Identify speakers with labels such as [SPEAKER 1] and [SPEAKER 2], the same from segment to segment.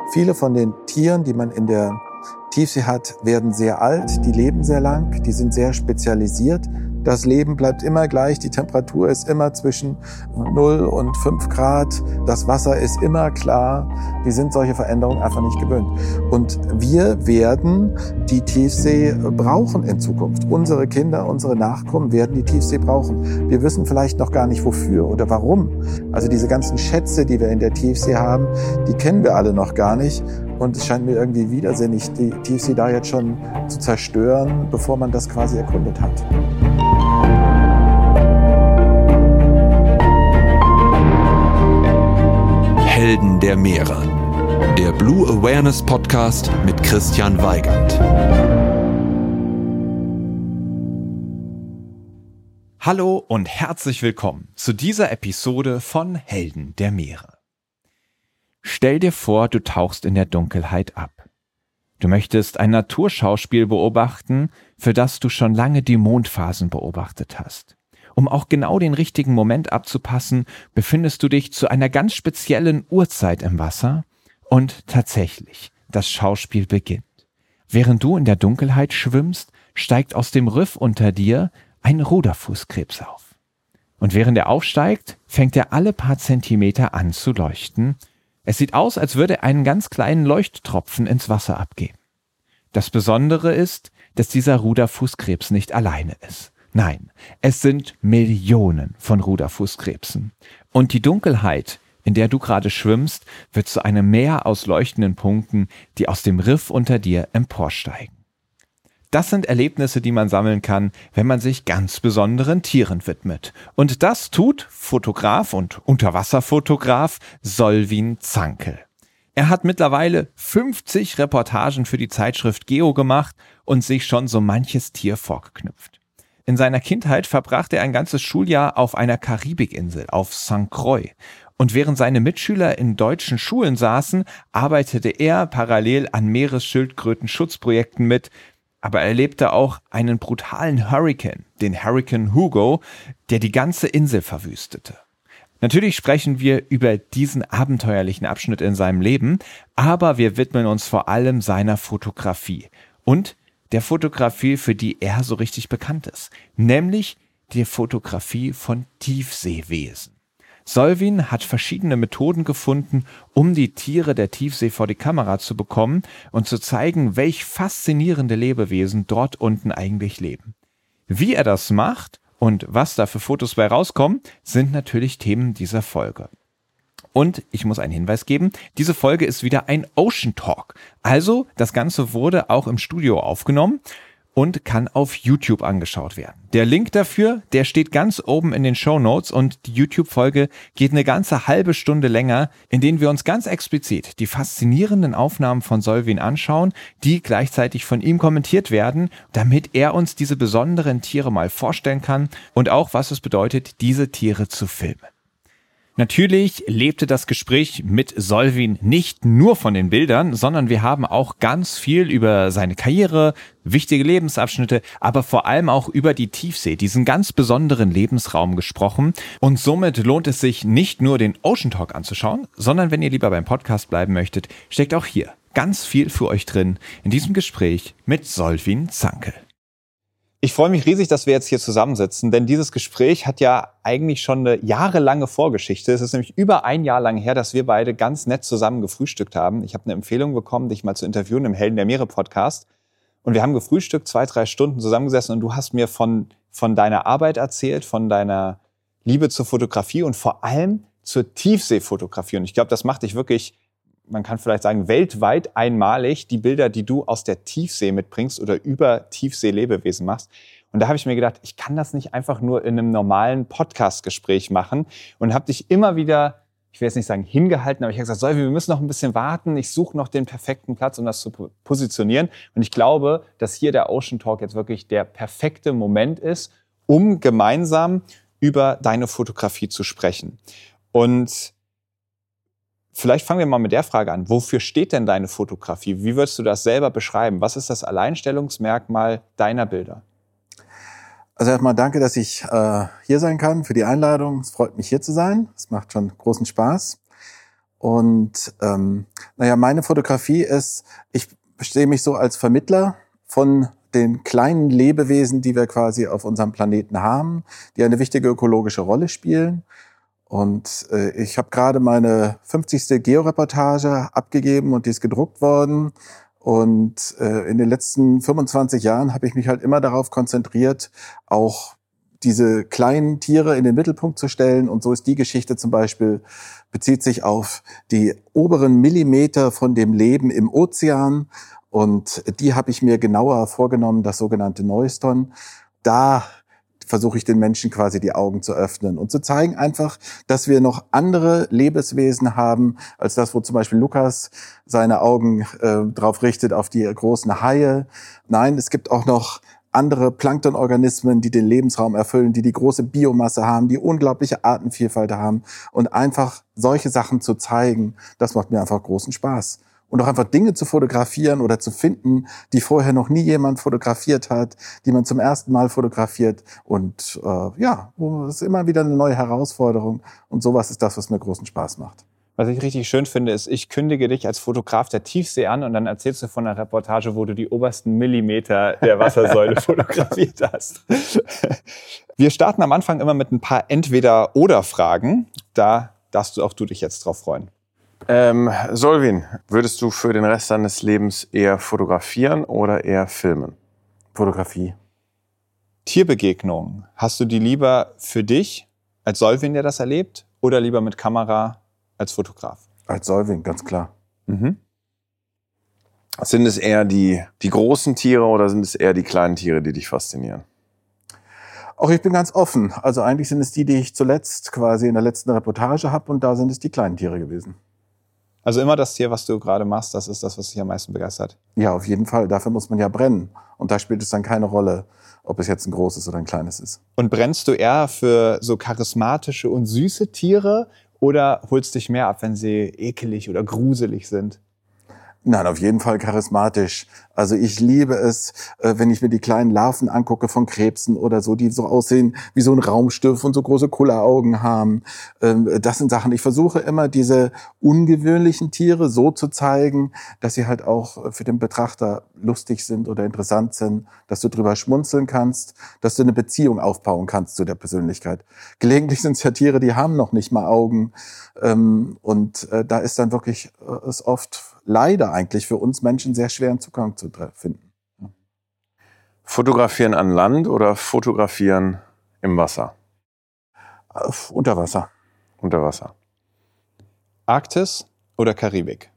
[SPEAKER 1] Viele von den Tieren, die man in der Tiefsee hat, werden sehr alt, die leben sehr lang, die sind sehr spezialisiert. Das Leben bleibt immer gleich, die Temperatur ist immer zwischen 0 und 5 Grad, das Wasser ist immer klar. Die sind solche Veränderungen einfach nicht gewöhnt. Und wir werden die Tiefsee brauchen in Zukunft. Unsere Kinder, unsere Nachkommen werden die Tiefsee brauchen. Wir wissen vielleicht noch gar nicht wofür oder warum. Also diese ganzen Schätze, die wir in der Tiefsee haben, die kennen wir alle noch gar nicht. Und es scheint mir irgendwie widersinnig, die Tiefsee da jetzt schon zu zerstören, bevor man das quasi erkundet hat.
[SPEAKER 2] Helden der Meere. Der Blue Awareness Podcast mit Christian Weigand.
[SPEAKER 3] Hallo und herzlich willkommen zu dieser Episode von Helden der Meere. Stell dir vor, du tauchst in der Dunkelheit ab. Du möchtest ein Naturschauspiel beobachten, für das du schon lange die Mondphasen beobachtet hast. Um auch genau den richtigen Moment abzupassen, befindest du dich zu einer ganz speziellen Uhrzeit im Wasser und tatsächlich, das Schauspiel beginnt. Während du in der Dunkelheit schwimmst, steigt aus dem Riff unter dir ein Ruderfußkrebs auf. Und während er aufsteigt, fängt er alle paar Zentimeter an zu leuchten. Es sieht aus, als würde er einen ganz kleinen Leuchttropfen ins Wasser abgeben. Das Besondere ist, dass dieser Ruderfußkrebs nicht alleine ist. Nein, es sind Millionen von Ruderfußkrebsen. Und die Dunkelheit, in der du gerade schwimmst, wird zu einem Meer aus leuchtenden Punkten, die aus dem Riff unter dir emporsteigen. Das sind Erlebnisse, die man sammeln kann, wenn man sich ganz besonderen Tieren widmet. Und das tut Fotograf und Unterwasserfotograf Solvin Zankel. Er hat mittlerweile 50 Reportagen für die Zeitschrift Geo gemacht und sich schon so manches Tier vorgeknüpft. In seiner Kindheit verbrachte er ein ganzes Schuljahr auf einer Karibikinsel, auf St. Croix. Und während seine Mitschüler in deutschen Schulen saßen, arbeitete er parallel an Meeresschildkröten-Schutzprojekten mit. Aber er erlebte auch einen brutalen Hurrikan, den Hurrikan Hugo, der die ganze Insel verwüstete. Natürlich sprechen wir über diesen abenteuerlichen Abschnitt in seinem Leben, aber wir widmen uns vor allem seiner Fotografie und der Fotografie, für die er so richtig bekannt ist, nämlich die Fotografie von Tiefseewesen. Solvin hat verschiedene Methoden gefunden, um die Tiere der Tiefsee vor die Kamera zu bekommen und zu zeigen, welch faszinierende Lebewesen dort unten eigentlich leben. Wie er das macht und was da für Fotos bei rauskommen, sind natürlich Themen dieser Folge. Und ich muss einen Hinweis geben, diese Folge ist wieder ein Ocean Talk. Also das Ganze wurde auch im Studio aufgenommen und kann auf YouTube angeschaut werden. Der Link dafür, der steht ganz oben in den Shownotes und die YouTube-Folge geht eine ganze halbe Stunde länger, in denen wir uns ganz explizit die faszinierenden Aufnahmen von Solvin anschauen, die gleichzeitig von ihm kommentiert werden, damit er uns diese besonderen Tiere mal vorstellen kann und auch, was es bedeutet, diese Tiere zu filmen. Natürlich lebte das Gespräch mit Solvin nicht nur von den Bildern, sondern wir haben auch ganz viel über seine Karriere, wichtige Lebensabschnitte, aber vor allem auch über die Tiefsee, diesen ganz besonderen Lebensraum gesprochen. Und somit lohnt es sich nicht nur den Ocean Talk anzuschauen, sondern wenn ihr lieber beim Podcast bleiben möchtet, steckt auch hier ganz viel für euch drin in diesem Gespräch mit Solvin Zankel. Ich freue mich riesig, dass wir jetzt hier zusammensitzen, denn dieses Gespräch hat ja eigentlich schon eine jahrelange Vorgeschichte. Es ist nämlich über ein Jahr lang her, dass wir beide ganz nett zusammen gefrühstückt haben. Ich habe eine Empfehlung bekommen, dich mal zu interviewen im Helden der Meere Podcast. Und wir haben gefrühstückt, 2-3 Stunden zusammengesessen und du hast mir von deiner Arbeit erzählt, von deiner Liebe zur Fotografie und vor allem zur Tiefseefotografie. Und ich glaube, das macht dich wirklich, man kann vielleicht sagen, weltweit einmalig, die Bilder, die du aus der Tiefsee mitbringst oder über Tiefseelebewesen machst. Und da habe ich mir gedacht, ich kann das nicht einfach nur in einem normalen Podcast-Gespräch machen und habe dich immer wieder, ich will jetzt nicht sagen hingehalten, aber ich habe gesagt, Solvin, wir müssen noch ein bisschen warten. Ich suche noch den perfekten Platz, um das zu positionieren. Und ich glaube, dass hier der Ocean Talk jetzt wirklich der perfekte Moment ist, um gemeinsam über deine Fotografie zu sprechen. Und vielleicht fangen wir mal mit der Frage an. Wofür steht denn deine Fotografie? Wie würdest du das selber beschreiben? Was ist das Alleinstellungsmerkmal deiner Bilder?
[SPEAKER 1] Also erstmal danke, dass ich hier sein kann, für die Einladung. Es freut mich, hier zu sein. Es macht schon großen Spaß. Und meine Fotografie ist, ich verstehe mich so als Vermittler von den kleinen Lebewesen, die wir quasi auf unserem Planeten haben, die eine wichtige ökologische Rolle spielen. Und ich habe gerade meine 50. Georeportage abgegeben und die ist gedruckt worden. Und in den letzten 25 Jahren habe ich mich halt immer darauf konzentriert, auch diese kleinen Tiere in den Mittelpunkt zu stellen. Und so ist die Geschichte zum Beispiel, bezieht sich auf die oberen Millimeter von dem Leben im Ozean. Und die habe ich mir genauer vorgenommen, das sogenannte Neuston. Da versuche ich den Menschen quasi die Augen zu öffnen und zu zeigen einfach, dass wir noch andere Lebenswesen haben, als das, wo zum Beispiel Lukas seine Augen drauf richtet, auf die großen Haie. Nein, es gibt auch noch andere Planktonorganismen, die den Lebensraum erfüllen, die große Biomasse haben, die unglaubliche Artenvielfalt haben. Und einfach solche Sachen zu zeigen, das macht mir einfach großen Spaß. Und auch einfach Dinge zu fotografieren oder zu finden, die vorher noch nie jemand fotografiert hat, die man zum ersten Mal fotografiert. Und es ist immer wieder eine neue Herausforderung. Und sowas ist das, was mir großen Spaß macht.
[SPEAKER 3] Was ich richtig schön finde, ist, ich kündige dich als Fotograf der Tiefsee an und dann erzählst du von einer Reportage, wo du die obersten Millimeter der Wassersäule fotografiert hast. Wir starten am Anfang immer mit ein paar Entweder-oder-Fragen. Da darfst du dich jetzt drauf freuen.
[SPEAKER 4] Solvin, würdest du für den Rest deines Lebens eher fotografieren oder eher filmen?
[SPEAKER 1] Fotografie.
[SPEAKER 3] Tierbegegnungen, hast du die lieber für dich als Solvin, der das erlebt, oder lieber mit Kamera als Fotograf?
[SPEAKER 1] Als Solvin, ganz klar.
[SPEAKER 3] Mhm.
[SPEAKER 4] Sind es eher die großen Tiere oder sind es eher die kleinen Tiere, die dich faszinieren?
[SPEAKER 1] Auch ich bin ganz offen. Also eigentlich sind es die ich zuletzt quasi in der letzten Reportage habe und da sind es die kleinen Tiere gewesen.
[SPEAKER 3] Also immer das Tier, was du gerade machst, das ist das, was dich am meisten begeistert?
[SPEAKER 1] Ja, auf jeden Fall. Dafür muss man ja brennen. Und da spielt es dann keine Rolle, ob es jetzt ein großes oder ein kleines ist.
[SPEAKER 3] Und brennst du eher für so charismatische und süße Tiere oder holst dich mehr ab, wenn sie ekelig oder gruselig sind?
[SPEAKER 1] Nein, auf jeden Fall charismatisch. Also ich liebe es, wenn ich mir die kleinen Larven angucke von Krebsen oder so, die so aussehen wie so ein Raumschiff und so große Kulleraugen haben. Das sind Sachen, ich versuche immer diese ungewöhnlichen Tiere so zu zeigen, dass sie halt auch für den Betrachter lustig sind oder interessant sind, dass du drüber schmunzeln kannst, dass du eine Beziehung aufbauen kannst zu der Persönlichkeit. Gelegentlich sind es ja Tiere, die haben noch nicht mal Augen. Da ist dann wirklich es oft leider eigentlich für uns Menschen sehr schwer, einen Zugang zu finden.
[SPEAKER 4] Fotografieren an Land oder fotografieren im Wasser?
[SPEAKER 1] Unter Wasser.
[SPEAKER 4] Unter Wasser.
[SPEAKER 3] Arktis oder Karibik?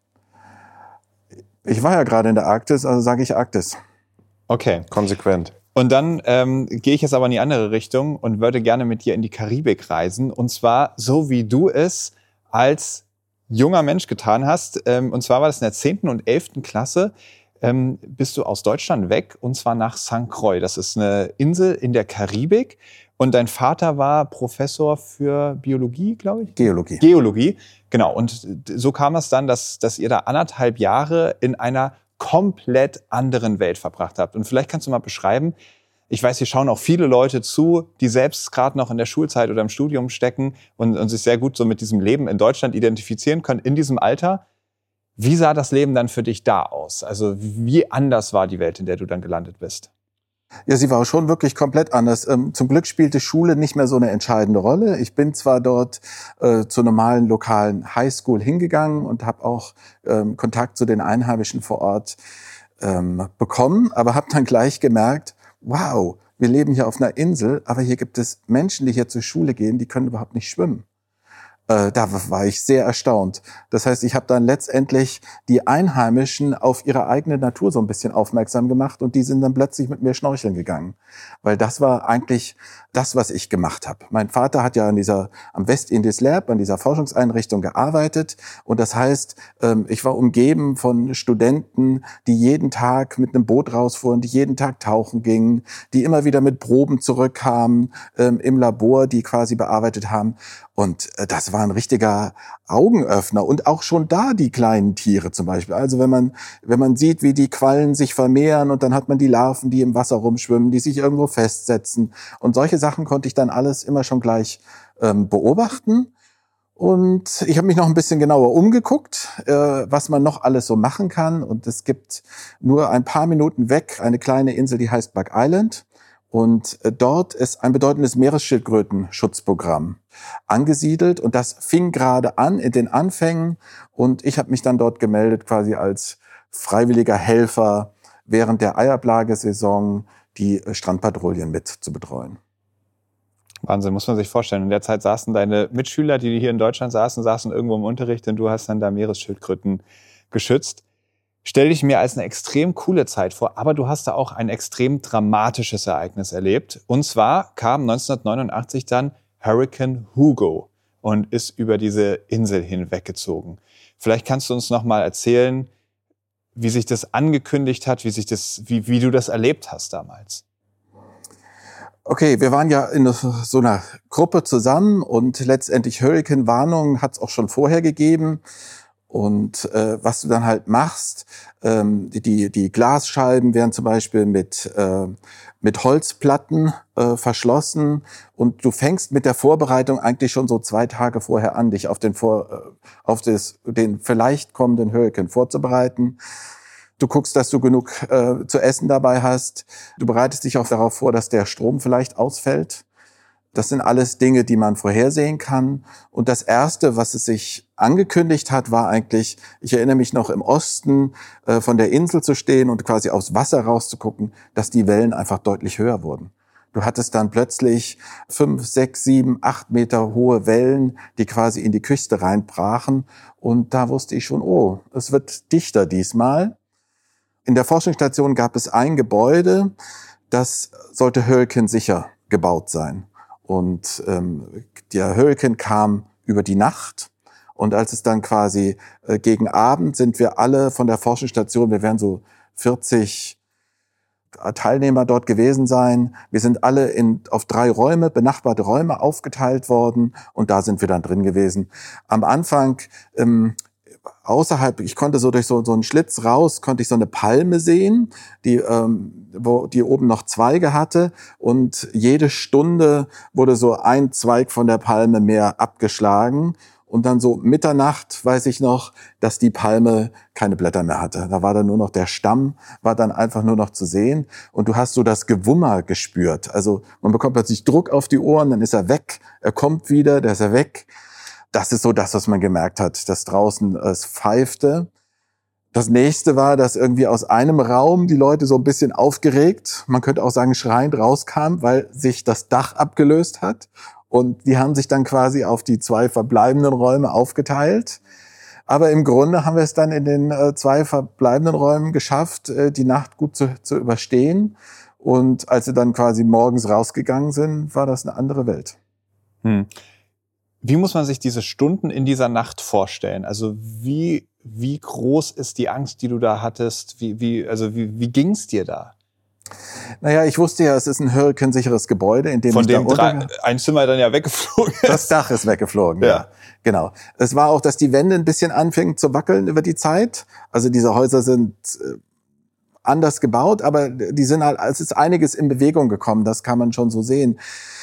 [SPEAKER 1] Ich war ja gerade in der Arktis, also sage ich Arktis.
[SPEAKER 3] Okay.
[SPEAKER 4] Konsequent.
[SPEAKER 3] Und dann gehe ich jetzt aber in die andere Richtung und würde gerne mit dir in die Karibik reisen. Und zwar so, wie du es als junger Mensch getan hast. Und zwar war das in der 10. und 11. Klasse. Bist du aus Deutschland weg und zwar nach St. Croix. Das ist eine Insel in der Karibik. Und dein Vater war Professor für Biologie, glaube ich? Geologie, genau. Und so kam es dann, dass ihr da 1,5 Jahre in einer komplett anderen Welt verbracht habt. Und vielleicht kannst du mal beschreiben, ich weiß, hier schauen auch viele Leute zu, die selbst gerade noch in der Schulzeit oder im Studium stecken und sich sehr gut so mit diesem Leben in Deutschland identifizieren können in diesem Alter. Wie sah das Leben dann für dich da aus? Also wie anders war die Welt, in der du dann gelandet bist?
[SPEAKER 1] Ja, sie war schon wirklich komplett anders. Zum Glück spielte Schule nicht mehr so eine entscheidende Rolle. Ich bin zwar dort zur normalen lokalen Highschool hingegangen und habe auch Kontakt zu den Einheimischen vor Ort bekommen, aber habe dann gleich gemerkt, wow, wir leben hier auf einer Insel, aber hier gibt es Menschen, die hier zur Schule gehen, die können überhaupt nicht schwimmen. Da war ich sehr erstaunt. Das heißt, ich habe dann letztendlich die Einheimischen auf ihre eigene Natur so ein bisschen aufmerksam gemacht und die sind dann plötzlich mit mir schnorcheln gegangen. Weil das war eigentlich das, was ich gemacht habe. Mein Vater hat ja am West Indies Lab, an dieser Forschungseinrichtung gearbeitet und das heißt, ich war umgeben von Studenten, die jeden Tag mit einem Boot rausfuhren, die jeden Tag tauchen gingen, die immer wieder mit Proben zurückkamen im Labor, die quasi bearbeitet haben. Und das war ein richtiger Augenöffner. Und auch schon da die kleinen Tiere zum Beispiel. Also wenn man sieht, wie die Quallen sich vermehren und dann hat man die Larven, die im Wasser rumschwimmen, die sich irgendwo festsetzen. Und solche Sachen konnte ich dann alles immer schon gleich beobachten. Und ich habe mich noch ein bisschen genauer umgeguckt, was man noch alles so machen kann. Und es gibt nur ein paar Minuten weg eine kleine Insel, die heißt Bug Island. Und dort ist ein bedeutendes Meeresschildkrötenschutzprogramm angesiedelt. Und das fing gerade an in den Anfängen. Und ich habe mich dann dort gemeldet, quasi als freiwilliger Helfer während der Eiablagesaison die Strandpatrouillen mit zu betreuen.
[SPEAKER 3] Wahnsinn, muss man sich vorstellen. In der Zeit saßen deine Mitschüler, die hier in Deutschland saßen irgendwo im Unterricht und du hast dann da Meeresschildkröten geschützt. Stell dich mir als eine extrem coole Zeit vor, aber du hast da auch ein extrem dramatisches Ereignis erlebt. Und zwar kam 1989 dann Hurricane Hugo und ist über diese Insel hinweggezogen. Vielleicht kannst du uns noch mal erzählen, wie sich das angekündigt hat, wie du das erlebt hast damals.
[SPEAKER 1] Okay, wir waren ja in so einer Gruppe zusammen und letztendlich Hurricane-Warnungen hat es auch schon vorher gegeben. Und was du dann halt machst, die Glasscheiben werden zum Beispiel mit Holzplatten verschlossen und du fängst mit der Vorbereitung eigentlich schon so 2 Tage vorher an, dich auf den vielleicht kommenden Hurricane vorzubereiten. Du guckst, dass du genug zu essen dabei hast. Du bereitest dich auch darauf vor, dass der Strom vielleicht ausfällt. Das sind alles Dinge, die man vorhersehen kann. Und das Erste, was es sich angekündigt hat, war eigentlich, ich erinnere mich noch im Osten von der Insel zu stehen und quasi aufs Wasser rauszugucken, dass die Wellen einfach deutlich höher wurden. Du hattest dann plötzlich 5, 6, 7, 8 Meter hohe Wellen, die quasi in die Küste reinbrachen. Und da wusste ich schon, oh, es wird dichter diesmal. In der Forschungsstation gab es ein Gebäude, das sollte Hurricane-sicher gebaut sein. Und der Hurricane kam über die Nacht. Und als es dann quasi gegen Abend sind wir alle von der Forschungsstation, wir werden so 40 Teilnehmer dort gewesen sein. Wir sind alle auf 3 Räume, benachbarte Räume aufgeteilt worden. Und da sind wir dann drin gewesen. Am Anfang außerhalb, ich konnte so durch so einen Schlitz raus, konnte ich so eine Palme sehen, die oben noch Zweige hatte und jede Stunde wurde so ein Zweig von der Palme mehr abgeschlagen und dann so Mitternacht weiß ich noch, dass die Palme keine Blätter mehr hatte. Da war dann nur noch der Stamm, war dann einfach nur noch zu sehen und du hast so das Gewummer gespürt. Also man bekommt plötzlich Druck auf die Ohren, dann ist er weg, er kommt wieder, dann ist er weg. Das ist so das, was man gemerkt hat, dass draußen es pfeifte. Das nächste war, dass irgendwie aus einem Raum die Leute so ein bisschen aufgeregt, man könnte auch sagen schreiend rauskamen, weil sich das Dach abgelöst hat. Und die haben sich dann quasi auf die 2 verbleibenden Räume aufgeteilt. Aber im Grunde haben wir es dann in den 2 verbleibenden Räumen geschafft, die Nacht gut zu überstehen. Und als sie dann quasi morgens rausgegangen sind, war das eine andere Welt.
[SPEAKER 3] Wie muss man sich diese Stunden in dieser Nacht vorstellen? Also wie groß ist die Angst, die du da hattest? Wie ging's dir da?
[SPEAKER 1] Naja, ich wusste ja, es ist ein hurrikansicheres Gebäude, in dem
[SPEAKER 3] von
[SPEAKER 1] ich
[SPEAKER 3] dem
[SPEAKER 1] da
[SPEAKER 3] ein Zimmer dann ja weggeflogen ist.
[SPEAKER 1] Das Dach ist weggeflogen, ja. Genau. Es war auch, dass die Wände ein bisschen anfingen zu wackeln über die Zeit. Also diese Häuser sind anders gebaut, aber die sind halt, es ist einiges in Bewegung gekommen, das kann man schon so sehen.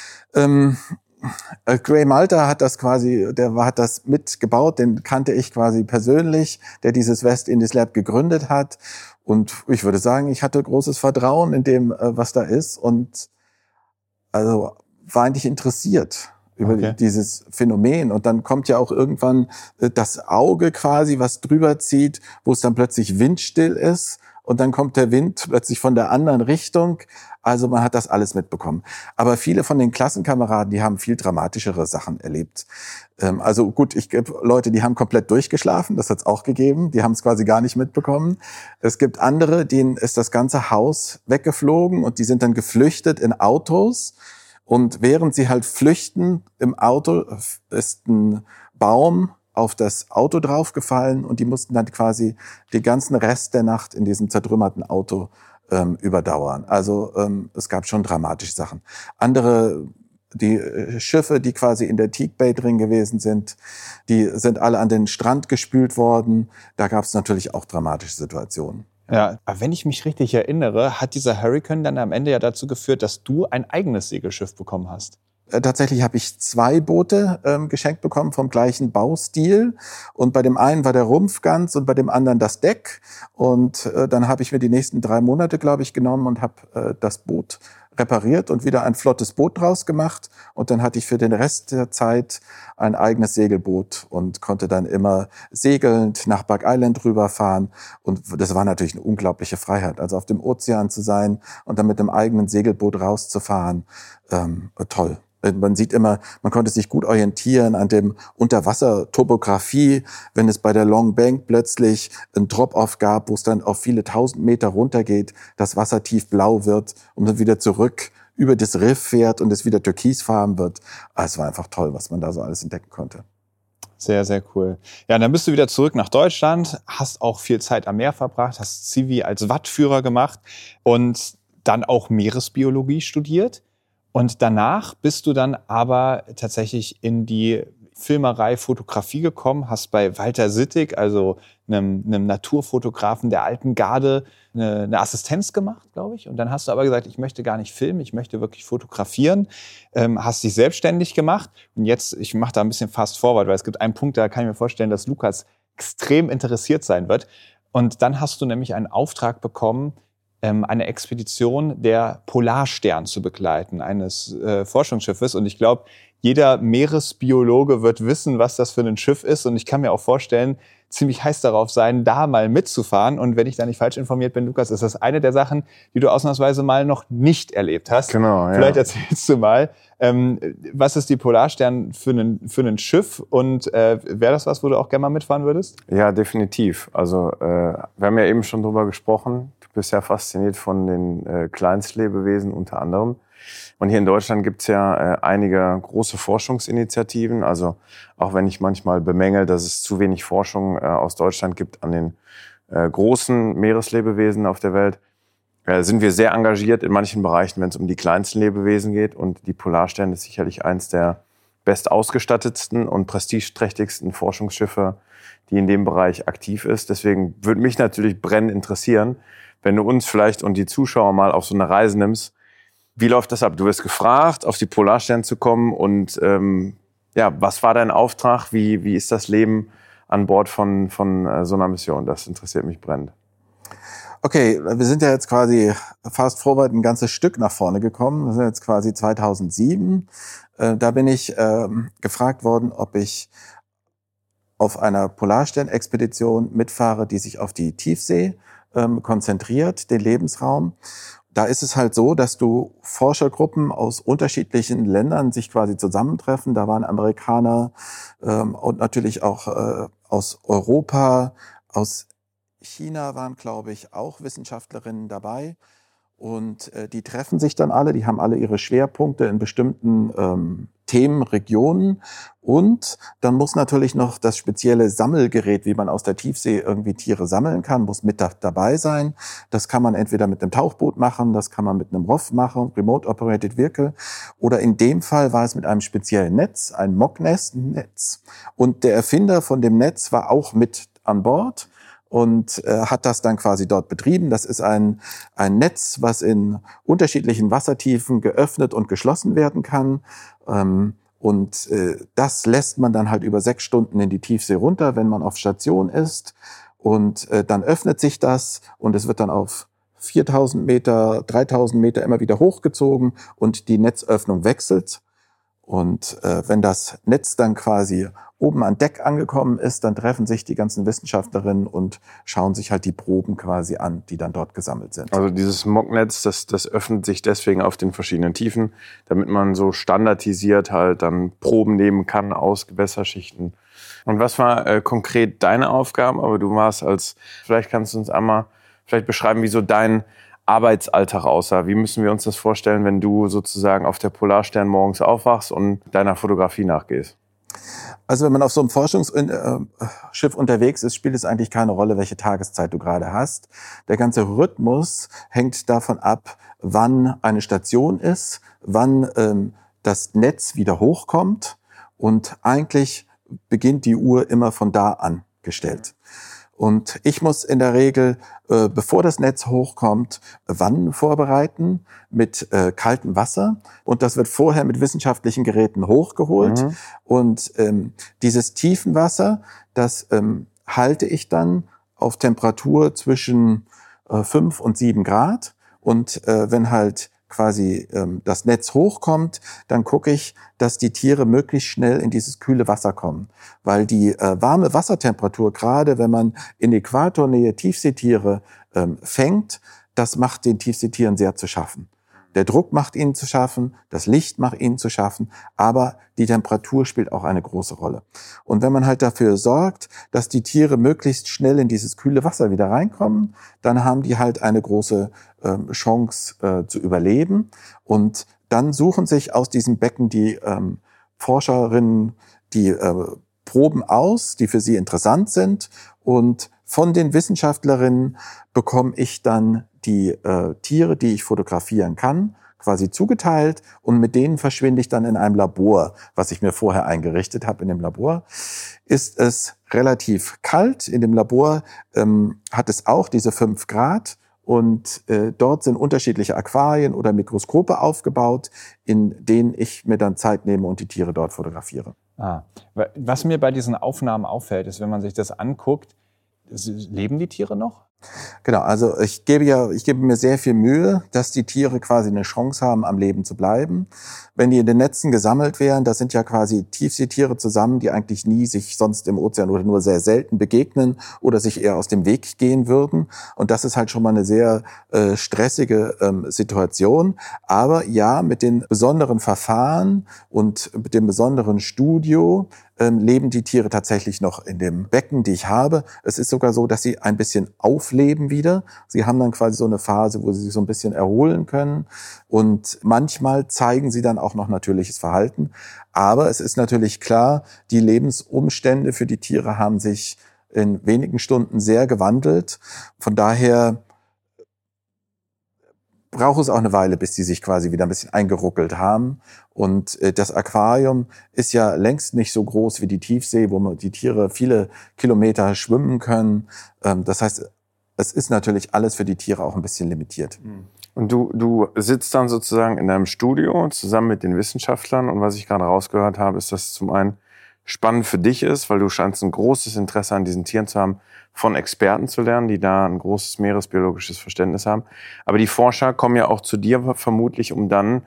[SPEAKER 1] Gray Malta hat das mitgebaut, den kannte ich quasi persönlich, der dieses West Indies Lab gegründet hat. Und ich würde sagen, ich hatte großes Vertrauen in dem, was da ist und also war eigentlich interessiert über dieses Phänomen. Und dann kommt ja auch irgendwann das Auge quasi, was drüber zieht, wo es dann plötzlich windstill ist. Und dann kommt der Wind plötzlich von der anderen Richtung. Also man hat das alles mitbekommen. Aber viele von den Klassenkameraden, die haben viel dramatischere Sachen erlebt. Also gut, ich gibt Leute, die haben komplett durchgeschlafen. Das hat es auch gegeben. Die haben es quasi gar nicht mitbekommen. Es gibt andere, denen ist das ganze Haus weggeflogen und die sind dann geflüchtet in Autos. Und während sie halt flüchten im Auto, ist ein Baum auf das Auto draufgefallen und die mussten dann quasi den ganzen Rest der Nacht in diesem zertrümmerten Auto überdauern. Also es gab schon dramatische Sachen. Andere, die Schiffe, die quasi in der Teague Bay drin gewesen sind, die sind alle an den Strand gespült worden. Da gab es natürlich auch dramatische Situationen.
[SPEAKER 3] Ja, aber wenn ich mich richtig erinnere, hat dieser Hurricane dann am Ende ja dazu geführt, dass du ein eigenes Segelschiff bekommen hast.
[SPEAKER 1] Tatsächlich habe ich 2 Boote geschenkt bekommen vom gleichen Baustil. Und bei dem einen war der Rumpf ganz und bei dem anderen das Deck. Und dann habe ich mir die nächsten 3 Monate, glaube ich, genommen und habe das Boot repariert und wieder ein flottes Boot draus gemacht. Und dann hatte ich für den Rest der Zeit ein eigenes Segelboot und konnte dann immer segelnd nach Buck Island rüberfahren. Und das war natürlich eine unglaubliche Freiheit. Also auf dem Ozean zu sein und dann mit einem eigenen Segelboot rauszufahren. Toll. Man sieht immer, man konnte sich gut orientieren an dem Unterwasser-Topografie, wenn es bei der Long Bank plötzlich einen Drop-Off gab, wo es dann auf viele 1000 Meter runtergeht, das Wasser tiefblau wird und dann wieder zurück über das Riff fährt und es wieder türkisfarben wird. Es war einfach toll, was man da so alles entdecken konnte.
[SPEAKER 3] Sehr, sehr cool. Ja, und dann bist du wieder zurück nach Deutschland, hast auch viel Zeit am Meer verbracht, hast Zivi als Wattführer gemacht und dann auch Meeresbiologie studiert. Und danach bist du dann aber tatsächlich in die Filmerei Fotografie gekommen, hast bei Walter Sittig, also einem Naturfotografen der alten Garde, eine Assistenz gemacht, glaube ich. Und dann hast du aber gesagt, ich möchte gar nicht filmen, ich möchte wirklich fotografieren. Hast dich selbstständig gemacht. Und jetzt, ich mache da ein bisschen fast forward, weil es gibt einen Punkt, da kann ich mir vorstellen, dass Lukas extrem interessiert sein wird. Und dann hast du nämlich einen Auftrag bekommen, eine Expedition der Polarstern zu begleiten, eines Forschungsschiffes. Und ich glaube, jeder Meeresbiologe wird wissen, was das für ein Schiff ist. Und ich kann mir auch vorstellen, ziemlich heiß darauf sein, da mal mitzufahren. Und wenn ich da nicht falsch informiert bin, Lukas, ist das eine der Sachen, die du ausnahmsweise mal noch nicht erlebt hast.
[SPEAKER 4] Genau, ja.
[SPEAKER 3] Vielleicht erzählst du mal, was ist die Polarstern für ein Schiff? Und wäre das was, wo du auch gerne mal mitfahren würdest?
[SPEAKER 4] Ja, definitiv. Also wir haben ja eben schon drüber gesprochen. Du bist ja fasziniert von den Kleinstlebewesen unter anderem. Und hier in Deutschland gibt's ja einige große Forschungsinitiativen. Also auch wenn ich manchmal bemängel, dass es zu wenig Forschung aus Deutschland gibt an den großen Meereslebewesen auf der Welt, sind wir sehr engagiert in manchen Bereichen, wenn es um die kleinsten Lebewesen geht. Und die Polarstern ist sicherlich eins der bestausgestattetsten und prestigeträchtigsten Forschungsschiffe, die in dem Bereich aktiv ist. Deswegen würde mich natürlich brennend interessieren, wenn du uns vielleicht und die Zuschauer mal auf so eine Reise nimmst. Wie läuft das ab? Du wirst gefragt, auf die Polarstern zu kommen und was war dein Auftrag? Wie ist das Leben an Bord von so einer Mission? Das interessiert mich brennend.
[SPEAKER 1] Okay, wir sind ja jetzt quasi fast forward ein ganzes Stück nach vorne gekommen. Wir sind jetzt quasi 2007. Da bin ich gefragt worden, ob ich auf einer Polarstern-Expedition mitfahre, die sich auf die Tiefsee konzentriert, den Lebensraum. Da ist es halt so, dass du Forschergruppen aus unterschiedlichen Ländern sich quasi zusammentreffen. Da waren Amerikaner und natürlich auch aus Europa, aus China waren, glaube ich, auch Wissenschaftlerinnen dabei. Und die treffen sich dann alle, die haben alle ihre Schwerpunkte in bestimmten Themen, Regionen. Und dann muss natürlich noch das spezielle Sammelgerät, wie man aus der Tiefsee irgendwie Tiere sammeln kann, muss mit dabei sein. Das kann man entweder mit einem Tauchboot machen, das kann man mit einem ROV machen, Remote Operated Vehicle. Oder in dem Fall war es mit einem speziellen Netz, ein MOGNES-Netz. Und der Erfinder von dem Netz war auch mit an Bord und hat das dann quasi dort betrieben. Das ist ein Netz, was in unterschiedlichen Wassertiefen geöffnet und geschlossen werden kann. Und das lässt man dann halt über 6 Stunden in die Tiefsee runter, wenn man auf Station ist. Und dann öffnet sich das und es wird dann auf 4000 Meter, 3000 Meter immer wieder hochgezogen und die Netzöffnung wechselt. Und wenn das Netz dann quasi oben an Deck angekommen ist, dann treffen sich die ganzen Wissenschaftlerinnen und schauen sich halt die Proben quasi an, die dann dort gesammelt sind.
[SPEAKER 4] Also dieses MOG-Netz, das öffnet sich deswegen auf den verschiedenen Tiefen, damit man so standardisiert halt dann Proben nehmen kann aus Gewässerschichten. Und was war konkret deine Aufgabe? Aber du warst vielleicht kannst du uns einmal vielleicht beschreiben, wie so dein Arbeitsalltag aussah. Wie müssen wir uns das vorstellen, wenn du sozusagen auf der Polarstern morgens aufwachst und deiner Fotografie nachgehst?
[SPEAKER 1] Also wenn man auf so einem Forschungsschiff unterwegs ist, spielt es eigentlich keine Rolle, welche Tageszeit du gerade hast. Der ganze Rhythmus hängt davon ab, wann eine Station ist, wann das Netz wieder hochkommt und eigentlich beginnt die Uhr immer von da an gestellt. Und ich muss in der Regel, bevor das Netz hochkommt, Wannen vorbereiten mit kaltem Wasser. Und das wird vorher mit wissenschaftlichen Geräten hochgeholt. Und dieses Tiefenwasser, das halte ich dann auf Temperatur zwischen 5 und 7 Grad. Und wenn halt quasi das Netz hochkommt, dann gucke ich, dass die Tiere möglichst schnell in dieses kühle Wasser kommen. Weil die warme Wassertemperatur, gerade wenn man in Äquatornähe Tiefseetiere fängt, das macht den Tiefseetieren sehr zu schaffen. Der Druck macht ihnen zu schaffen, das Licht macht ihnen zu schaffen, aber die Temperatur spielt auch eine große Rolle. Und wenn man halt dafür sorgt, dass die Tiere möglichst schnell in dieses kühle Wasser wieder reinkommen, dann haben die halt eine große Chance zu überleben. Und dann suchen sich aus diesem Becken die Forscherinnen die Proben aus, die für sie interessant sind. Und von den Wissenschaftlerinnen bekomme ich dann die Tiere, die ich fotografieren kann, quasi zugeteilt und mit denen verschwinde ich dann in einem Labor, was ich mir vorher eingerichtet habe. In dem Labor ist es relativ kalt. In dem Labor hat es auch diese 5 Grad und dort sind unterschiedliche Aquarien oder Mikroskope aufgebaut, in denen ich mir dann Zeit nehme und die Tiere dort fotografiere.
[SPEAKER 3] Was mir bei diesen Aufnahmen auffällt, ist, wenn man sich das anguckt, leben die Tiere noch?
[SPEAKER 1] Genau, also ich gebe mir sehr viel Mühe, dass die Tiere quasi eine Chance haben, am Leben zu bleiben. Wenn die in den Netzen gesammelt wären, das sind ja quasi Tiefseetiere zusammen, die eigentlich nie sich sonst im Ozean oder nur sehr selten begegnen oder sich eher aus dem Weg gehen würden. Und das ist halt schon mal eine sehr stressige Situation. Aber ja, mit den besonderen Verfahren und mit dem besonderen Studio leben die Tiere tatsächlich noch in dem Becken, die ich habe. Es ist sogar so, dass sie ein bisschen aufleben wieder. Sie haben dann quasi so eine Phase, wo sie sich so ein bisschen erholen können. Und manchmal zeigen sie dann auch noch natürliches Verhalten. Aber es ist natürlich klar, die Lebensumstände für die Tiere haben sich in wenigen Stunden sehr gewandelt. Von daher braucht es auch eine Weile, bis die sich quasi wieder ein bisschen eingeruckelt haben. Und das Aquarium ist ja längst nicht so groß wie die Tiefsee, wo die Tiere viele Kilometer schwimmen können. Das heißt, es ist natürlich alles für die Tiere auch ein bisschen limitiert.
[SPEAKER 4] Und du sitzt dann sozusagen in deinem Studio zusammen mit den Wissenschaftlern. Und was ich gerade rausgehört habe, ist, dass es zum einen spannend für dich ist, weil du scheinst ein großes Interesse an diesen Tieren zu haben, von Experten zu lernen, die da ein großes meeresbiologisches Verständnis haben. Aber die Forscher kommen ja auch zu dir vermutlich, um dann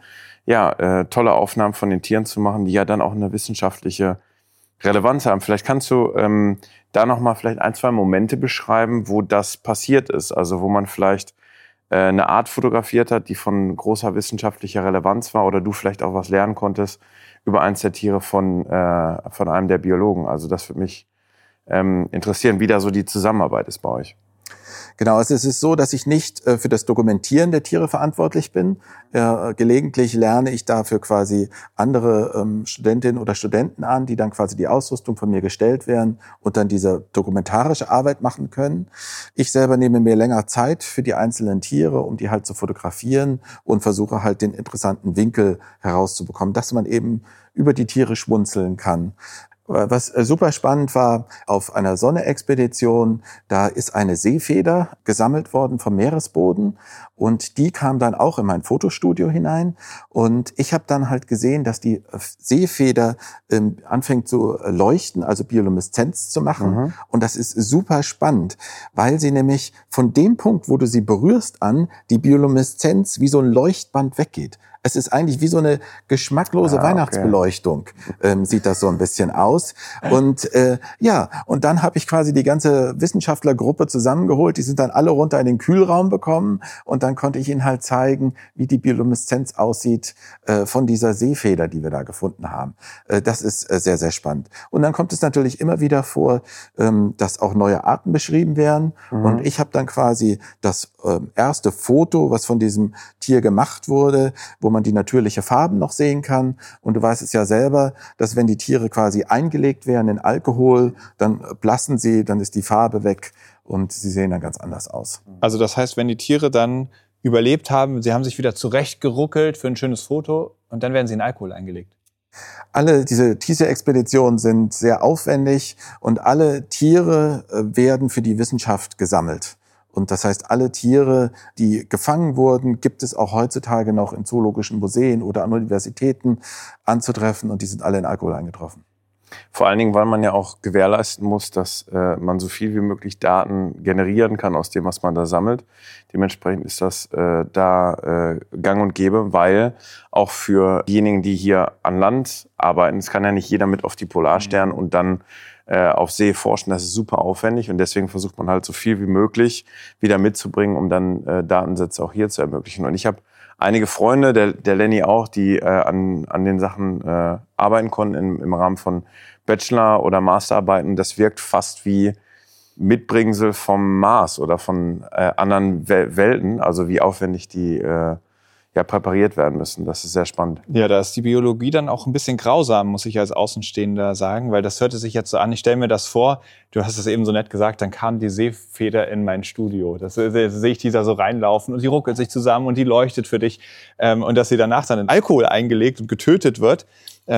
[SPEAKER 4] tolle Aufnahmen von den Tieren zu machen, die ja dann auch eine wissenschaftliche Relevanz haben. Vielleicht kannst du da nochmal vielleicht 1, 2 Momente beschreiben, wo das passiert ist. Also wo man vielleicht eine Art fotografiert hat, die von großer wissenschaftlicher Relevanz war oder du vielleicht auch was lernen konntest über eins der Tiere von einem der Biologen. Also das würde mich interessieren, wie da so die Zusammenarbeit ist bei euch.
[SPEAKER 1] Genau, also es ist so, dass ich nicht für das Dokumentieren der Tiere verantwortlich bin. Gelegentlich lerne ich dafür quasi andere Studentinnen oder Studenten an, die dann quasi die Ausrüstung von mir gestellt werden und dann diese dokumentarische Arbeit machen können. Ich selber nehme mir länger Zeit für die einzelnen Tiere, um die halt zu fotografieren und versuche halt den interessanten Winkel herauszubekommen, dass man eben über die Tiere schmunzeln kann. Was super spannend war, auf einer Sonne-Expedition, da ist eine Seefeder gesammelt worden vom Meeresboden und die kam dann auch in mein Fotostudio hinein und ich habe dann halt gesehen, dass die Seefeder anfängt zu leuchten, also Biolumineszenz zu machen und das ist super spannend, weil sie nämlich von dem Punkt, wo du sie berührst an, die Biolumineszenz wie so ein Leuchtband weggeht. Es ist eigentlich wie so eine geschmacklose Weihnachtsbeleuchtung, sieht das so ein bisschen aus. Und und dann habe ich quasi die ganze Wissenschaftlergruppe zusammengeholt. Die sind dann alle runter in den Kühlraum gekommen und dann konnte ich ihnen halt zeigen, wie die Biolumineszenz aussieht von dieser Seefeder, die wir da gefunden haben. Das ist sehr, sehr spannend. Und dann kommt es natürlich immer wieder vor, dass auch neue Arten beschrieben werden. Und ich habe dann quasi das erste Foto, was von diesem Tier gemacht wurde, wo man die natürliche Farben noch sehen kann. Und du weißt es ja selber, dass wenn die Tiere quasi eingelegt werden in Alkohol, dann blassen sie, dann ist die Farbe weg und sie sehen dann ganz anders aus.
[SPEAKER 3] Also das heißt, wenn die Tiere dann überlebt haben, sie haben sich wieder zurechtgeruckelt für ein schönes Foto und dann werden sie in Alkohol eingelegt.
[SPEAKER 1] Alle diese Tiefsee-Expeditionen sind sehr aufwendig und alle Tiere werden für die Wissenschaft gesammelt. Und das heißt, alle Tiere, die gefangen wurden, gibt es auch heutzutage noch in zoologischen Museen oder an Universitäten anzutreffen und die sind alle in Alkohol eingetroffen.
[SPEAKER 4] Vor allen Dingen, weil man ja auch gewährleisten muss, dass man so viel wie möglich Daten generieren kann aus dem, was man da sammelt. Dementsprechend ist das gang und gäbe, weil auch für diejenigen, die hier an Land arbeiten, es kann ja nicht jeder mit auf die Polarstern und dann auf See forschen, das ist super aufwendig und deswegen versucht man halt so viel wie möglich wieder mitzubringen, um dann Datensätze auch hier zu ermöglichen. Und ich habe einige Freunde, der Lenny auch, die an den Sachen arbeiten konnten im Rahmen von Bachelor- oder Masterarbeiten. Das wirkt fast wie Mitbringsel vom Mars oder von anderen Welten, also wie aufwendig die präpariert werden müssen. Das ist sehr spannend.
[SPEAKER 3] Ja, da ist die Biologie dann auch ein bisschen grausam, muss ich als Außenstehender sagen, weil das hörte sich jetzt so an, ich stelle mir das vor, du hast es eben so nett gesagt, dann kam die Seefeder in mein Studio. Das sehe ich die da so reinlaufen und die ruckelt sich zusammen und die leuchtet für dich. Und dass sie danach dann in Alkohol eingelegt und getötet wird, da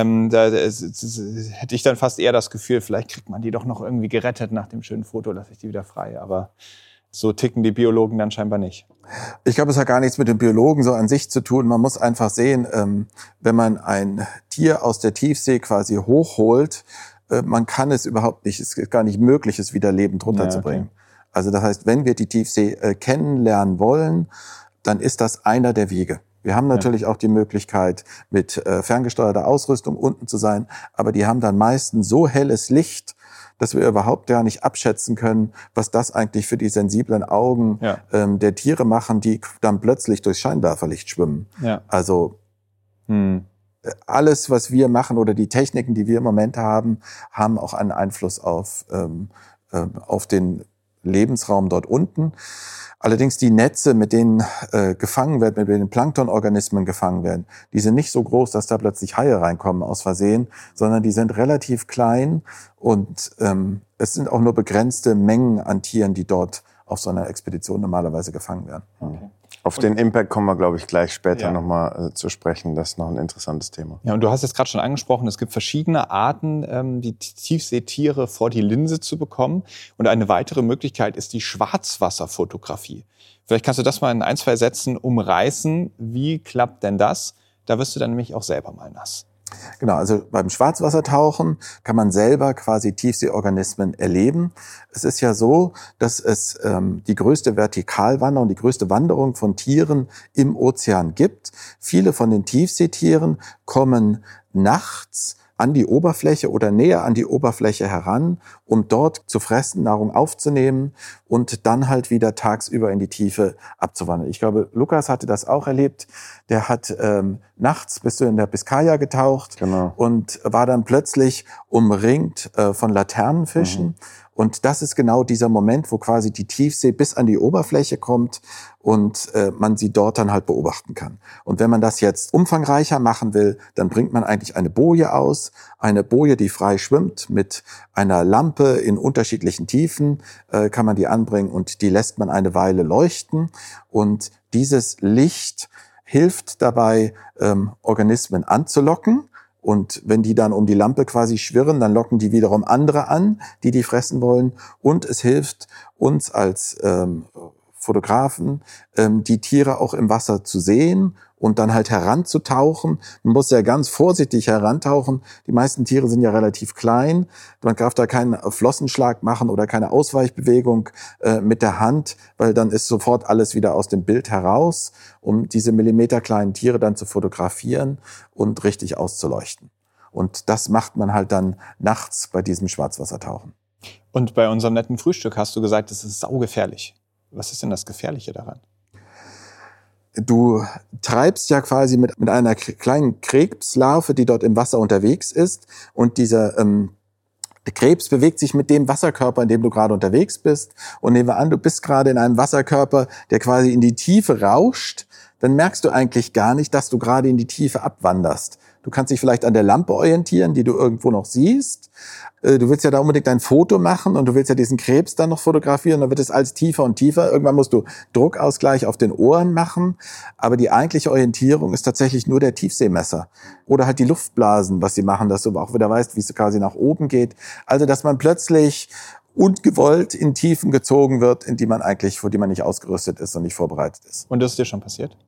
[SPEAKER 3] hätte ich dann fast eher das Gefühl, vielleicht kriegt man die doch noch irgendwie gerettet nach dem schönen Foto, lasse ich die wieder frei. Aber so ticken die Biologen dann scheinbar nicht.
[SPEAKER 1] Ich glaube, es hat gar nichts mit den Biologen so an sich zu tun. Man muss einfach sehen, wenn man ein Tier aus der Tiefsee quasi hochholt, man kann es überhaupt nicht, es ist gar nicht möglich, es wieder lebend runterzubringen. Ja, okay. Also das heißt, wenn wir die Tiefsee kennenlernen wollen, dann ist das einer der Wege. Wir haben natürlich auch die Möglichkeit, mit ferngesteuerter Ausrüstung unten zu sein, aber die haben dann meistens so helles Licht, dass wir überhaupt gar nicht abschätzen können, was das eigentlich für die sensiblen Augen der Tiere machen, die dann plötzlich durch Scheinwerferlicht schwimmen. Ja. Also alles, was wir machen oder die Techniken, die wir im Moment haben, haben auch einen Einfluss auf den Lebensraum dort unten. Allerdings die Netze, mit denen gefangen werden, mit denen Planktonorganismen gefangen werden, die sind nicht so groß, dass da plötzlich Haie reinkommen aus Versehen, sondern die sind relativ klein und es sind auch nur begrenzte Mengen an Tieren, die dort auf so einer Expedition normalerweise gefangen werden.
[SPEAKER 4] Okay. Auf den Impact kommen wir, glaube ich, gleich später nochmal zu sprechen. Das ist noch ein interessantes Thema.
[SPEAKER 3] Ja, und du hast jetzt gerade schon angesprochen, es gibt verschiedene Arten, die Tiefseetiere vor die Linse zu bekommen. Und eine weitere Möglichkeit ist die Schwarzwasserfotografie. Vielleicht kannst du das mal in 1, 2 Sätzen umreißen. Wie klappt denn das? Da wirst du dann nämlich auch selber mal nass.
[SPEAKER 1] Genau, also beim Schwarzwassertauchen kann man selber quasi Tiefseeorganismen erleben. Es ist ja so, dass es die größte Vertikalwanderung, die größte Wanderung von Tieren im Ozean gibt. Viele von den Tiefseetieren kommen nachts an die Oberfläche oder näher an die Oberfläche heran, um dort zu fressen, Nahrung aufzunehmen und dann halt wieder tagsüber in die Tiefe abzuwandern. Ich glaube, Lukas hatte das auch erlebt. Der hat nachts bist du in der Biskaya getaucht und war dann plötzlich umringt von Laternenfischen. Und das ist genau dieser Moment, wo quasi die Tiefsee bis an die Oberfläche kommt und man sie dort dann halt beobachten kann. Und wenn man das jetzt umfangreicher machen will, dann bringt man eigentlich eine Boje aus. Eine Boje, die frei schwimmt mit einer Lampe in unterschiedlichen Tiefen, kann man die anbringen und die lässt man eine Weile leuchten. Und dieses Licht hilft dabei, Organismen anzulocken. Und wenn die dann um die Lampe quasi schwirren, dann locken die wiederum andere an, die fressen wollen. Und es hilft uns als Fotografen, die Tiere auch im Wasser zu sehen und dann halt heranzutauchen. Man muss ja ganz vorsichtig herantauchen. Die meisten Tiere sind ja relativ klein. Man darf da keinen Flossenschlag machen oder keine Ausweichbewegung mit der Hand, weil dann ist sofort alles wieder aus dem Bild heraus, um diese millimeterkleinen Tiere dann zu fotografieren und richtig auszuleuchten. Und das macht man halt dann nachts bei diesem Schwarzwassertauchen.
[SPEAKER 3] Und bei unserem netten Frühstück hast du gesagt, es ist saugefährlich. Was ist denn das Gefährliche daran?
[SPEAKER 1] Du treibst ja quasi mit einer kleinen Krebslarve, die dort im Wasser unterwegs ist. Und dieser Krebs bewegt sich mit dem Wasserkörper, in dem du gerade unterwegs bist. Und nehmen wir an, du bist gerade in einem Wasserkörper, der quasi in die Tiefe rauscht. dann merkst du eigentlich gar nicht, dass du gerade in die Tiefe abwanderst. Du kannst dich vielleicht an der Lampe orientieren, die du irgendwo noch siehst. Du willst ja da unbedingt ein Foto machen und du willst ja diesen Krebs dann noch fotografieren. Dann wird es alles tiefer und tiefer. Irgendwann musst du Druckausgleich auf den Ohren machen. Aber die eigentliche Orientierung ist tatsächlich nur der Tiefseemesser. Oder halt die Luftblasen, was sie machen, dass du auch wieder weißt, wie es quasi nach oben geht. Also, dass man plötzlich ungewollt in Tiefen gezogen wird, für die man nicht ausgerüstet ist und nicht vorbereitet ist.
[SPEAKER 3] Und das ist dir schon passiert?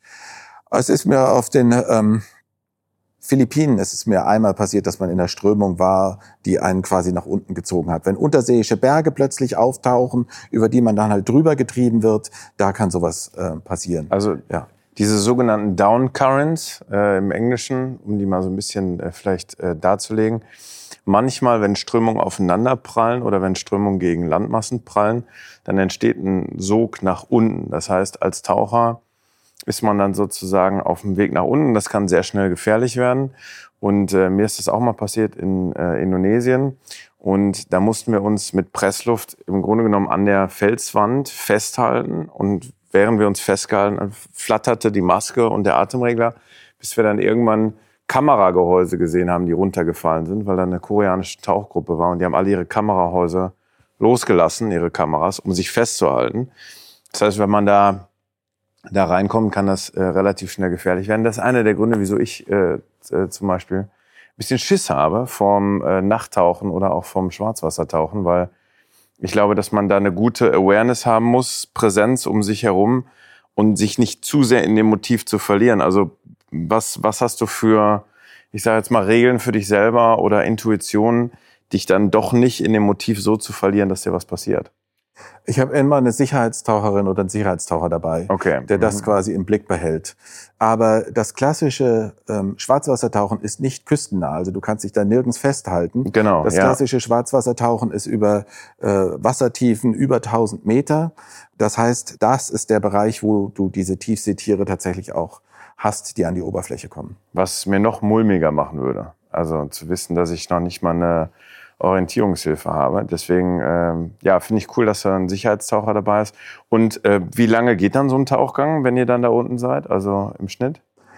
[SPEAKER 1] Es ist mir auf den Philippinen ist es mir einmal passiert, dass man in der Strömung war, die einen quasi nach unten gezogen hat. Wenn unterseeische Berge plötzlich auftauchen, über die man dann halt drüber getrieben wird, da kann sowas passieren.
[SPEAKER 4] Also ja, diese sogenannten Down Currents im Englischen, um die mal so ein bisschen vielleicht darzulegen. Manchmal, wenn Strömungen aufeinander prallen oder wenn Strömungen gegen Landmassen prallen, dann entsteht ein Sog nach unten. Das heißt, als Taucher ist man dann sozusagen auf dem Weg nach unten. Das kann sehr schnell gefährlich werden. Und mir ist das auch mal passiert in Indonesien. Und da mussten wir uns mit Pressluft im Grunde genommen an der Felswand festhalten. Und während wir uns festgehalten haben, flatterte die Maske und der Atemregler, bis wir dann irgendwann Kameragehäuse gesehen haben, die runtergefallen sind, weil da eine koreanische Tauchgruppe war. Und die haben alle ihre Kamerahäuser losgelassen, ihre Kameras, um sich festzuhalten. Das heißt, wenn man da reinkommt, kann das relativ schnell gefährlich werden. Das ist einer der Gründe, wieso ich zum Beispiel ein bisschen Schiss habe vom Nachttauchen oder auch vom Schwarzwassertauchen, weil ich glaube, dass man da eine gute Awareness haben muss, Präsenz um sich herum und sich nicht zu sehr in dem Motiv zu verlieren. Also was hast du für, ich sage jetzt mal, Regeln für dich selber oder Intuitionen, dich dann doch nicht in dem Motiv so zu verlieren, dass dir was passiert?
[SPEAKER 1] Ich habe immer eine Sicherheitstaucherin oder einen Sicherheitstaucher dabei, der das quasi im Blick behält. Aber das klassische Schwarzwassertauchen ist nicht küstennah, also du kannst dich da nirgends festhalten.
[SPEAKER 4] Genau.
[SPEAKER 1] Das klassische Schwarzwassertauchen ist über Wassertiefen über 1000 Meter. Das heißt, das ist der Bereich, wo du diese Tiefseetiere tatsächlich auch hast, die an die Oberfläche kommen.
[SPEAKER 4] Was mir noch mulmiger machen würde, also zu wissen, dass ich noch nicht mal eine Orientierungshilfe habe. Deswegen finde ich cool, dass da ein Sicherheitstaucher dabei ist. Und wie lange geht dann so ein Tauchgang, wenn ihr dann da unten seid, also im Schnitt?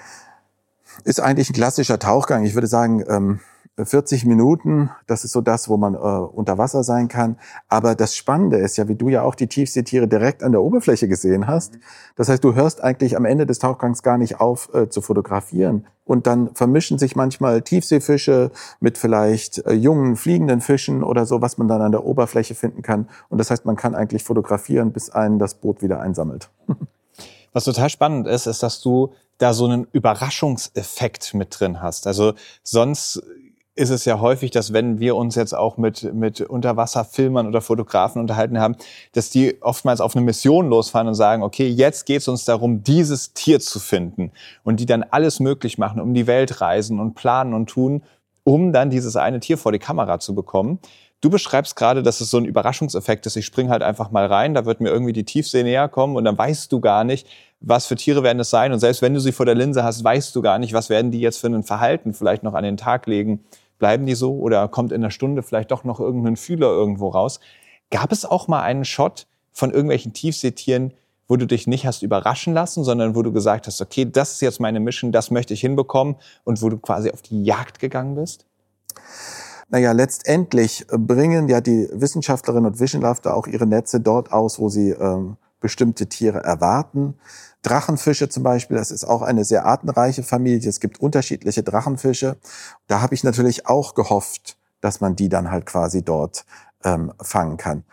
[SPEAKER 1] Ist eigentlich ein klassischer Tauchgang. Ich würde sagen 40 Minuten, das ist so das, wo man unter Wasser sein kann. Aber das Spannende ist ja, wie du ja auch die Tiefseetiere direkt an der Oberfläche gesehen hast. Das heißt, du hörst eigentlich am Ende des Tauchgangs gar nicht auf zu fotografieren. Und dann vermischen sich manchmal Tiefseefische mit vielleicht jungen, fliegenden Fischen oder so, was man dann an der Oberfläche finden kann. Und das heißt, man kann eigentlich fotografieren, bis einen das Boot wieder einsammelt.
[SPEAKER 3] Was total spannend ist, dass du da so einen Überraschungseffekt mit drin hast. Also sonst ist es ja häufig, dass wenn wir uns jetzt auch mit Unterwasserfilmern oder Fotografen unterhalten haben, dass die oftmals auf eine Mission losfahren und sagen, okay, jetzt geht es uns darum, dieses Tier zu finden. Und die dann alles möglich machen, um die Welt reisen und planen und tun, um dann dieses eine Tier vor die Kamera zu bekommen. Du beschreibst gerade, dass es so ein Überraschungseffekt ist. Ich spring halt einfach mal rein, da wird mir irgendwie die Tiefsee näher kommen und dann weißt du gar nicht, was für Tiere werden es sein. Und selbst wenn du sie vor der Linse hast, weißt du gar nicht, was werden die jetzt für ein Verhalten vielleicht noch an den Tag legen. Bleiben die so oder kommt in einer Stunde vielleicht doch noch irgendein Fühler irgendwo raus? Gab es auch mal einen Shot von irgendwelchen Tiefseetieren, wo du dich nicht hast überraschen lassen, sondern wo du gesagt hast, okay, das ist jetzt meine Mission, das möchte ich hinbekommen und wo du quasi auf die Jagd gegangen bist?
[SPEAKER 1] Naja, letztendlich bringen ja die Wissenschaftlerinnen und Wissenschaftler auch ihre Netze dort aus, wo sie bestimmte Tiere erwarten. Drachenfische zum Beispiel, das ist auch eine sehr artenreiche Familie. Es gibt unterschiedliche Drachenfische. Da habe ich natürlich auch gehofft, dass man die dann halt quasi dort fangen kann.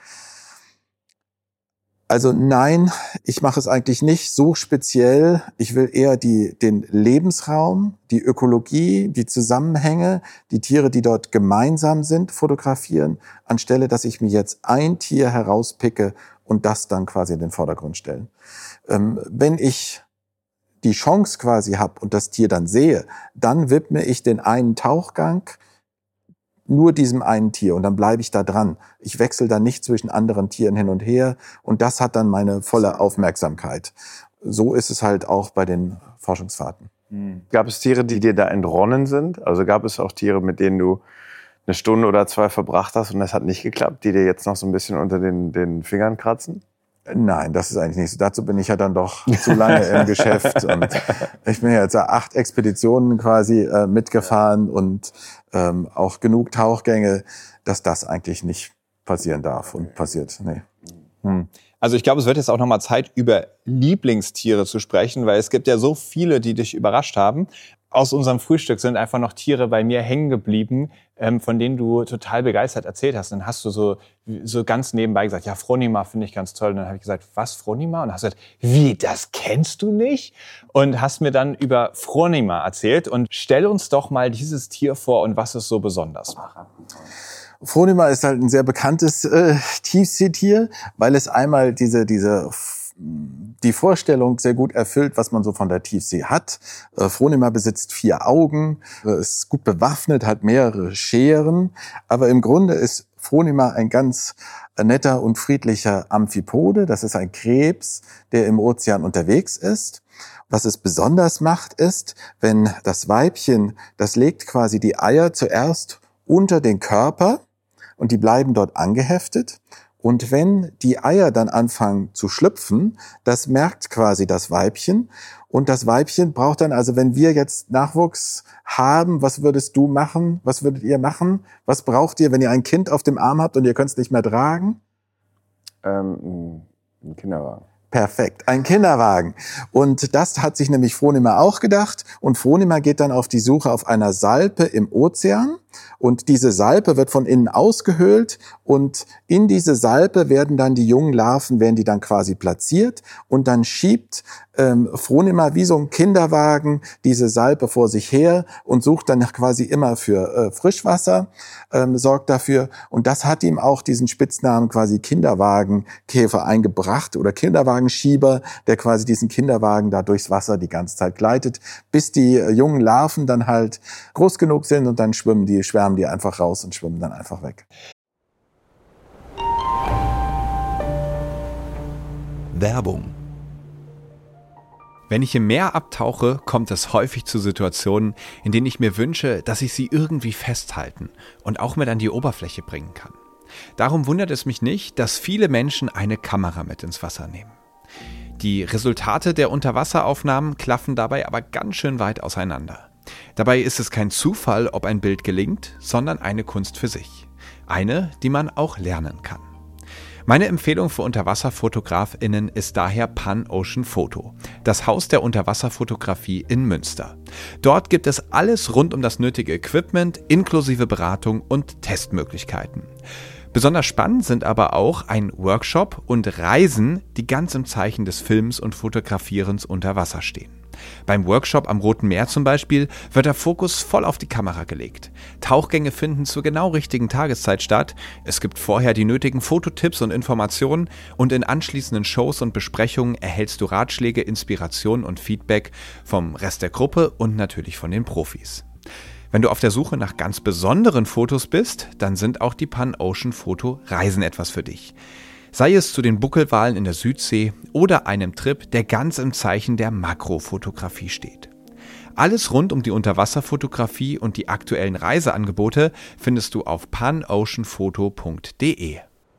[SPEAKER 1] Also nein, ich mache es eigentlich nicht so speziell. Ich will eher den Lebensraum, die Ökologie, die Zusammenhänge, die Tiere, die dort gemeinsam sind, fotografieren, anstelle, dass ich mir jetzt ein Tier herauspicke und das dann quasi in den Vordergrund stellen. Wenn ich die Chance quasi habe und das Tier dann sehe, dann widme ich den einen Tauchgang nur diesem einen Tier und dann bleibe ich da dran. Ich wechsle dann nicht zwischen anderen Tieren hin und her und das hat dann meine volle Aufmerksamkeit. So ist es halt auch bei den Forschungsfahrten.
[SPEAKER 4] Gab es Tiere, die dir da entronnen sind? Also gab es auch Tiere, mit denen du eine Stunde oder zwei verbracht hast und das hat nicht geklappt, die dir jetzt noch so ein bisschen unter den Fingern kratzen?
[SPEAKER 1] Nein, das ist eigentlich nicht so. Dazu bin ich ja dann doch zu lange im Geschäft. Und ich bin ja jetzt 8 Expeditionen quasi mitgefahren und auch genug Tauchgänge, dass das eigentlich nicht passieren darf und passiert. Nee.
[SPEAKER 3] Also ich glaube, es wird jetzt auch nochmal Zeit, über Lieblingstiere zu sprechen, weil es gibt ja so viele, die dich überrascht haben. Aus unserem Frühstück sind einfach noch Tiere bei mir hängen geblieben, von denen du total begeistert erzählt hast. Dann hast du so ganz nebenbei gesagt, ja, Fronima finde ich ganz toll. Und dann habe ich gesagt, was, Fronima? Und hast gesagt, wie, das kennst du nicht? Und hast mir dann über Fronima erzählt. Und stell uns doch mal dieses Tier vor und was es so besonders macht.
[SPEAKER 1] Fronima ist halt ein sehr bekanntes Tiefseetier, weil es einmal die Vorstellung sehr gut erfüllt, was man so von der Tiefsee hat. Fronima besitzt 4 Augen, ist gut bewaffnet, hat mehrere Scheren, aber im Grunde ist Fronima ein ganz netter und friedlicher Amphipode. Das ist ein Krebs, der im Ozean unterwegs ist. Was es besonders macht, ist, wenn das Weibchen, das legt quasi die Eier zuerst unter den Körper und die bleiben dort angeheftet. Und wenn die Eier dann anfangen zu schlüpfen, das merkt quasi das Weibchen. Und das Weibchen braucht dann, also wenn wir jetzt Nachwuchs haben, was würdest du machen? Was würdet ihr machen? Was braucht ihr, wenn ihr ein Kind auf dem Arm habt und ihr könnt es nicht mehr tragen?
[SPEAKER 4] Ein Kinderwagen.
[SPEAKER 1] Perfekt, ein Kinderwagen. Und das hat sich nämlich Fronima auch gedacht. Und Fronima geht dann auf die Suche auf einer Salpe im Ozean. Und diese Salpe wird von innen ausgehöhlt und in diese Salpe werden dann die jungen Larven, werden die dann quasi platziert und dann schiebt Fronima wie so ein Kinderwagen diese Salpe vor sich her und sucht dann quasi immer für Frischwasser, sorgt dafür. Und das hat ihm auch diesen Spitznamen quasi Kinderwagenkäfer eingebracht oder Kinderwagenschieber, der quasi diesen Kinderwagen da durchs Wasser die ganze Zeit gleitet, bis die jungen Larven dann halt groß genug sind und dann schwärmen die einfach raus und schwimmen dann einfach weg.
[SPEAKER 2] Werbung.
[SPEAKER 3] Wenn ich im Meer abtauche, kommt es häufig zu Situationen, in denen ich mir wünsche, dass ich sie irgendwie festhalten und auch mit an die Oberfläche bringen kann. Darum wundert es mich nicht, dass viele Menschen eine Kamera mit ins Wasser nehmen. Die Resultate der Unterwasseraufnahmen klaffen dabei aber ganz schön weit auseinander. Dabei ist es kein Zufall, ob ein Bild gelingt, sondern eine Kunst für sich. Eine, die man auch lernen kann. Meine Empfehlung für UnterwasserfotografInnen ist daher Pan-Ocean Photo, das Haus der Unterwasserfotografie in Münster. Dort gibt es alles rund um das nötige Equipment, inklusive Beratung und Testmöglichkeiten. Besonders spannend sind aber auch ein Workshop und Reisen, die ganz im Zeichen des Films und Fotografierens unter Wasser stehen. Beim Workshop am Roten Meer zum Beispiel wird der Fokus voll auf die Kamera gelegt. Tauchgänge finden zur genau richtigen Tageszeit statt. Es gibt vorher die nötigen Fototipps und Informationen und in anschließenden Shows und Besprechungen erhältst du Ratschläge, Inspiration und Feedback vom Rest der Gruppe und natürlich von den Profis. Wenn du auf der Suche nach ganz besonderen Fotos bist, dann sind auch die Pan-Ocean Photo Reisen etwas für dich. Sei es zu den Buckelwalen in der Südsee oder einem Trip, der ganz im Zeichen der Makrofotografie steht. Alles rund um die Unterwasserfotografie und die aktuellen Reiseangebote findest du auf panoceanphoto.de.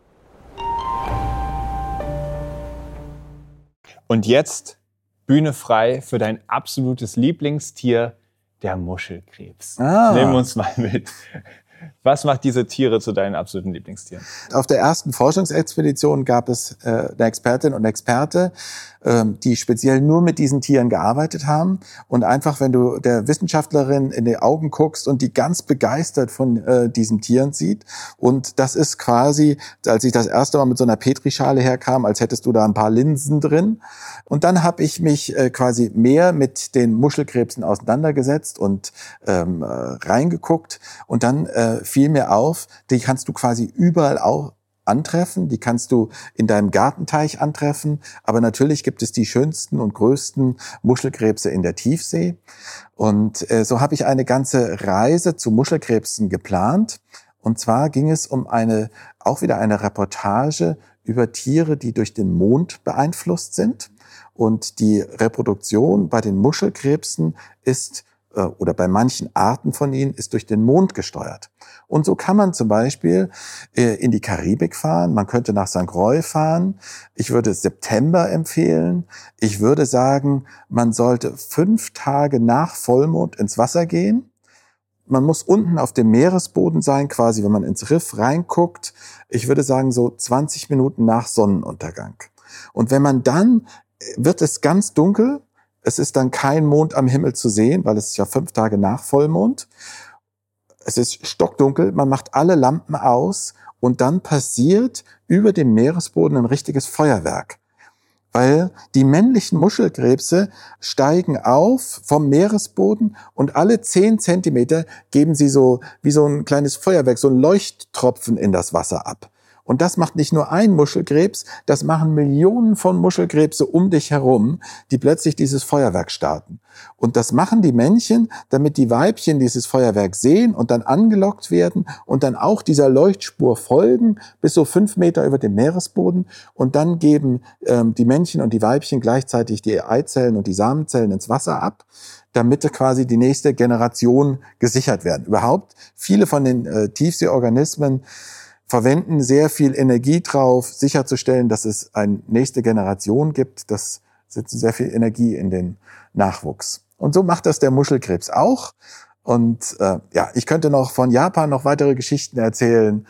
[SPEAKER 3] Und jetzt Bühne frei für dein absolutes Lieblingstier, der Muschelkrebs. Nehmen wir uns mal mit. Was macht diese Tiere zu deinen absoluten Lieblingstieren?
[SPEAKER 1] Auf der ersten Forschungsexpedition gab es eine Expertin und Experte, die speziell nur mit diesen Tieren gearbeitet haben. Und einfach, wenn du der Wissenschaftlerin in die Augen guckst und die ganz begeistert von diesen Tieren sieht. Und das ist quasi, als ich das erste Mal mit so einer Petrischale herkam, als hättest du da ein paar Linsen drin. Und dann habe ich mich quasi mehr mit den Muschelkrebsen auseinandergesetzt und reingeguckt. Und dann fiel mir auf, die kannst du quasi überall auch antreffen, die kannst du in deinem Gartenteich antreffen, aber natürlich gibt es die schönsten und größten Muschelkrebse in der Tiefsee. Und so habe ich eine ganze Reise zu Muschelkrebsen geplant. Und zwar ging es um auch wieder eine Reportage über Tiere, die durch den Mond beeinflusst sind. Und die Reproduktion bei den Muschelkrebsen ist oder bei manchen Arten von ihnen ist durch den Mond gesteuert. Und so kann man zum Beispiel in die Karibik fahren, man könnte nach St. Croix fahren. Ich würde September empfehlen. Ich würde sagen, man sollte 5 Tage nach Vollmond ins Wasser gehen. Man muss unten auf dem Meeresboden sein, quasi wenn man ins Riff reinguckt. Ich würde sagen, so 20 Minuten nach Sonnenuntergang. Und wenn man dann, wird es ganz dunkel. Es ist dann kein Mond am Himmel zu sehen, weil es ist ja 5 Tage nach Vollmond. Es ist stockdunkel, man macht alle Lampen aus und dann passiert über dem Meeresboden ein richtiges Feuerwerk. Weil die männlichen Muschelkrebse steigen auf vom Meeresboden und alle 10 Zentimeter geben sie so wie so ein kleines Feuerwerk, so ein Leuchttropfen in das Wasser ab. Und das macht nicht nur ein Muschelkrebs, das machen Millionen von Muschelkrebse um dich herum, die plötzlich dieses Feuerwerk starten. Und das machen die Männchen, damit die Weibchen dieses Feuerwerk sehen und dann angelockt werden und dann auch dieser Leuchtspur folgen bis so 5 Meter über dem Meeresboden. Und dann geben die Männchen und die Weibchen gleichzeitig die Eizellen und die Samenzellen ins Wasser ab, damit quasi die nächste Generation gesichert werden. Überhaupt, viele von den Tiefseeorganismen verwenden sehr viel Energie drauf, sicherzustellen, dass es eine nächste Generation gibt. Das setzt sehr viel Energie in den Nachwuchs. Und so macht das der Muschelkrebs auch. Und ich könnte noch von Japan noch weitere Geschichten erzählen,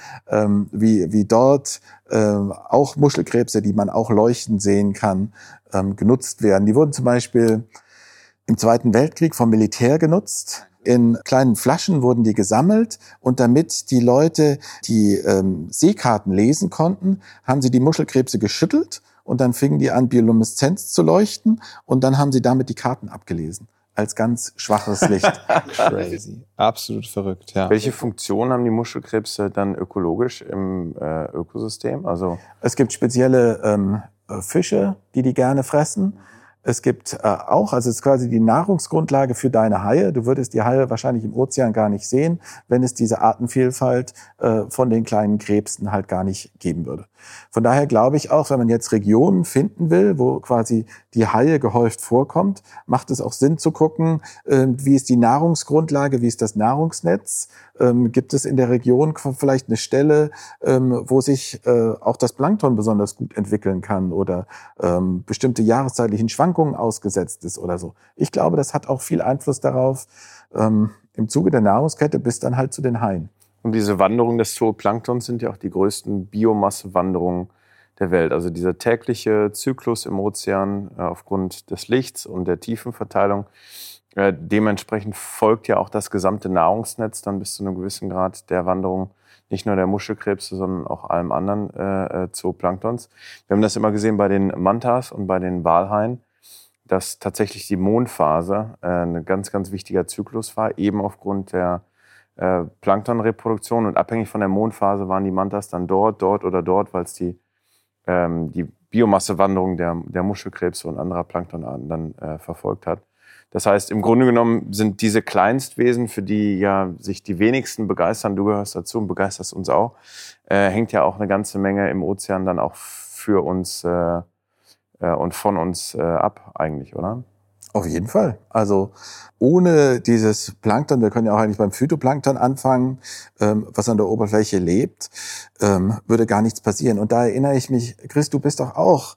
[SPEAKER 1] wie dort auch Muschelkrebse, die man auch leuchten sehen kann, genutzt werden. Die wurden zum Beispiel im Zweiten Weltkrieg vom Militär genutzt. In kleinen Flaschen wurden die gesammelt und damit die Leute die Seekarten lesen konnten, haben sie die Muschelkrebse geschüttelt und dann fingen die an, Biolumineszenz zu leuchten und dann haben sie damit die Karten abgelesen. Als ganz schwaches Licht.
[SPEAKER 3] Crazy. Absolut verrückt, ja.
[SPEAKER 4] Welche Funktion haben die Muschelkrebse dann ökologisch im Ökosystem? Also
[SPEAKER 1] es gibt spezielle Fische, die gerne fressen. Es gibt auch, also es ist quasi die Nahrungsgrundlage für deine Haie. Du würdest die Haie wahrscheinlich im Ozean gar nicht sehen, wenn es diese Artenvielfalt von den kleinen Krebsen halt gar nicht geben würde. Von daher glaube ich auch, wenn man jetzt Regionen finden will, wo quasi die Haie gehäuft vorkommt, macht es auch Sinn zu gucken, wie ist die Nahrungsgrundlage, wie ist das Nahrungsnetz, gibt es in der Region vielleicht eine Stelle, wo sich auch das Plankton besonders gut entwickeln kann oder bestimmte jahreszeitlichen Schwankungen ausgesetzt ist oder so. Ich glaube, das hat auch viel Einfluss darauf, im Zuge der Nahrungskette bis dann halt zu den Haien.
[SPEAKER 4] Und diese Wanderungen des Zooplanktons sind ja auch die größten Biomassewanderungen der Welt. Also dieser tägliche Zyklus im Ozean aufgrund des Lichts und der Tiefenverteilung. Dementsprechend folgt ja auch das gesamte Nahrungsnetz dann bis zu einem gewissen Grad der Wanderung, nicht nur der Muschelkrebse, sondern auch allem anderen Zooplanktons. Wir haben das immer gesehen bei den Mantas und bei den Walhaien, dass tatsächlich die Mondphase ein ganz, ganz wichtiger Zyklus war, eben aufgrund der Planktonreproduktion. Und abhängig von der Mondphase waren die Mantas dann dort oder dort, weil es die Biomassewanderung der Muschelkrebse und anderer Planktonarten dann verfolgt hat. Das heißt, im Grunde genommen sind diese Kleinstwesen, für die ja sich die wenigsten begeistern, du gehörst dazu und begeisterst uns auch, hängt ja auch eine ganze Menge im Ozean dann auch für uns und von uns ab eigentlich, oder?
[SPEAKER 1] Auf jeden Fall. Also ohne dieses Plankton, wir können ja auch eigentlich beim Phytoplankton anfangen, was an der Oberfläche lebt, würde gar nichts passieren. Und da erinnere ich mich, Chris, du bist doch auch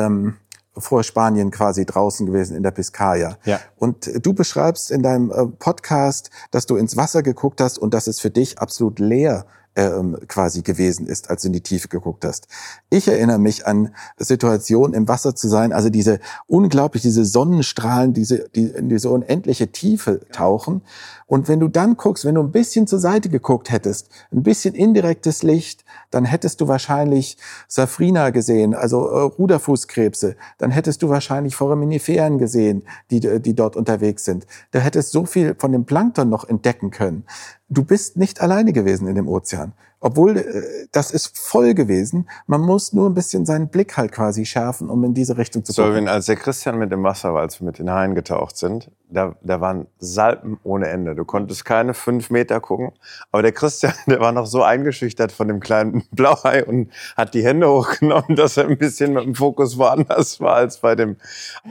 [SPEAKER 1] vor Spanien quasi draußen gewesen in der Biscaya.
[SPEAKER 3] Ja.
[SPEAKER 1] Und du beschreibst in deinem Podcast, dass du ins Wasser geguckt hast und dass es für dich absolut leer quasi gewesen ist, als du in die Tiefe geguckt hast. Ich erinnere mich an Situationen im Wasser zu sein, also diese Sonnenstrahlen, die in diese unendliche Tiefe tauchen. Und wenn du dann guckst, wenn du ein bisschen zur Seite geguckt hättest, ein bisschen indirektes Licht, dann hättest du wahrscheinlich Safrina gesehen, also Ruderfußkrebse. Dann hättest du wahrscheinlich Foraminiferen gesehen, die dort unterwegs sind. Da hättest du so viel von dem Plankton noch entdecken können. du bist nicht alleine gewesen in dem Ozean. Obwohl, das ist voll gewesen. Man muss nur ein bisschen seinen Blick halt quasi schärfen, um in diese Richtung zu gucken.
[SPEAKER 4] Als der Christian mit dem Wasser war, als wir mit den Haien getaucht sind, da waren Salpen ohne Ende. Du konntest keine 5 Meter gucken. Aber der Christian, der war noch so eingeschüchtert von dem kleinen Blauhai und hat die Hände hochgenommen, dass er ein bisschen mit dem Fokus woanders war als bei dem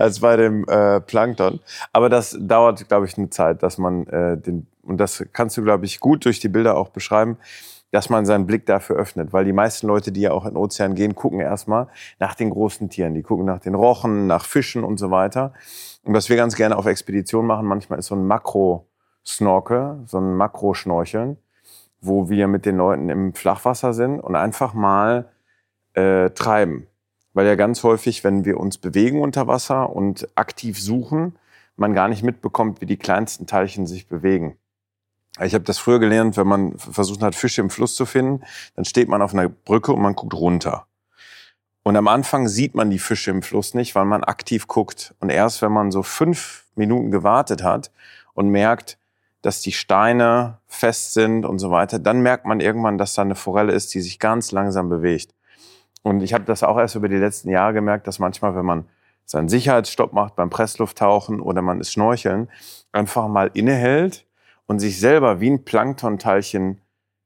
[SPEAKER 4] Plankton. Aber das dauert, glaube ich, eine Zeit, dass man und das kannst du, glaube ich, gut durch die Bilder auch beschreiben, dass man seinen Blick dafür öffnet. Weil die meisten Leute, die ja auch in den Ozean gehen, gucken erstmal nach den großen Tieren. Die gucken nach den Rochen, nach Fischen und so weiter. Und was wir ganz gerne auf Expedition machen, manchmal ist so ein Makro-Snorkel, so ein Makroschnorcheln, wo wir mit den Leuten im Flachwasser sind und einfach mal treiben. Weil ja ganz häufig, wenn wir uns bewegen unter Wasser und aktiv suchen, man gar nicht mitbekommt, wie die kleinsten Teilchen sich bewegen. Ich habe das früher gelernt, wenn man versucht hat, Fische im Fluss zu finden, dann steht man auf einer Brücke und man guckt runter. Und am Anfang sieht man die Fische im Fluss nicht, weil man aktiv guckt. Und erst wenn man so 5 Minuten gewartet hat und merkt, dass die Steine fest sind und so weiter, dann merkt man irgendwann, dass da eine Forelle ist, die sich ganz langsam bewegt. Und ich habe das auch erst über die letzten Jahre gemerkt, dass manchmal, wenn man seinen Sicherheitsstopp macht beim Presslufttauchen oder man ist Schnorcheln, einfach mal innehält und sich selber wie ein Planktonteilchen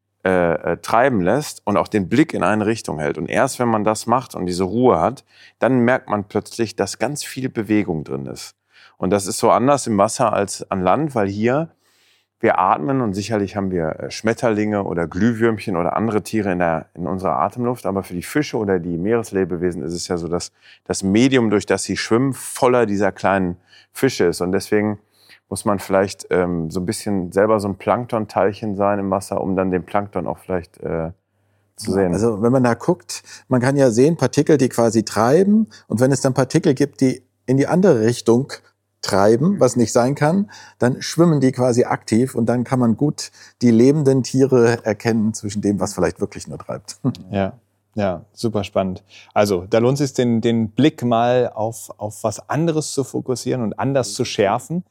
[SPEAKER 4] treiben lässt und auch den Blick in eine Richtung hält. Und erst wenn man das macht und diese Ruhe hat, dann merkt man plötzlich, dass ganz viel Bewegung drin ist. Und das ist so anders im Wasser als an Land, weil hier wir atmen und sicherlich haben wir Schmetterlinge oder Glühwürmchen oder andere Tiere in unserer Atemluft. Aber für die Fische oder die Meereslebewesen ist es ja so, dass das Medium, durch das sie schwimmen, voller dieser kleinen Fische ist. Und deswegen muss man vielleicht so ein bisschen selber so ein Planktonteilchen sein im Wasser, um dann den Plankton auch vielleicht zu sehen.
[SPEAKER 1] Also wenn man da guckt, man kann ja sehen, Partikel, die quasi treiben. Und wenn es dann Partikel gibt, die in die andere Richtung treiben, was nicht sein kann, dann schwimmen die quasi aktiv und dann kann man gut die lebenden Tiere erkennen zwischen dem, was vielleicht wirklich nur treibt.
[SPEAKER 3] Ja, super spannend. Also da lohnt es sich, den Blick mal auf was anderes zu fokussieren und anders zu schärfen.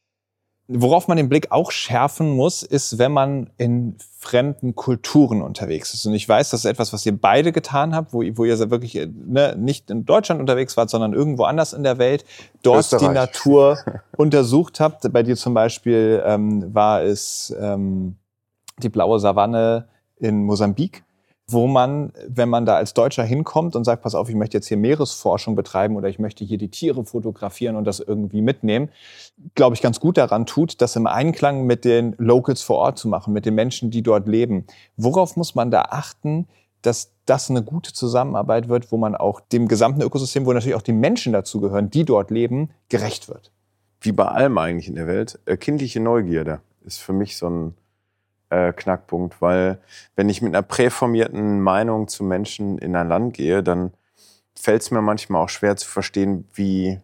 [SPEAKER 3] Worauf man den Blick auch schärfen muss, ist, wenn man in fremden Kulturen unterwegs ist. Und ich weiß, das ist etwas, was ihr beide getan habt, wo ihr wirklich nicht in Deutschland unterwegs wart, sondern irgendwo anders in der Welt, dort
[SPEAKER 4] Österreich.
[SPEAKER 3] die Natur untersucht habt. Bei dir zum Beispiel war es die blaue Savanne in Mosambik, wo man, wenn man da als Deutscher hinkommt und sagt, pass auf, ich möchte jetzt hier Meeresforschung betreiben oder ich möchte hier die Tiere fotografieren und das irgendwie mitnehmen, glaube ich, ganz gut daran tut, das im Einklang mit den Locals vor Ort zu machen, mit den Menschen, die dort leben. Worauf muss man da achten, dass das eine gute Zusammenarbeit wird, wo man auch dem gesamten Ökosystem, wo natürlich auch die Menschen dazugehören, die dort leben, gerecht wird?
[SPEAKER 4] Wie bei allem eigentlich in der Welt, kindliche Neugierde ist für mich so ein Knackpunkt, weil wenn ich mit einer präformierten Meinung zu Menschen in ein Land gehe, dann fällt es mir manchmal auch schwer zu verstehen, wie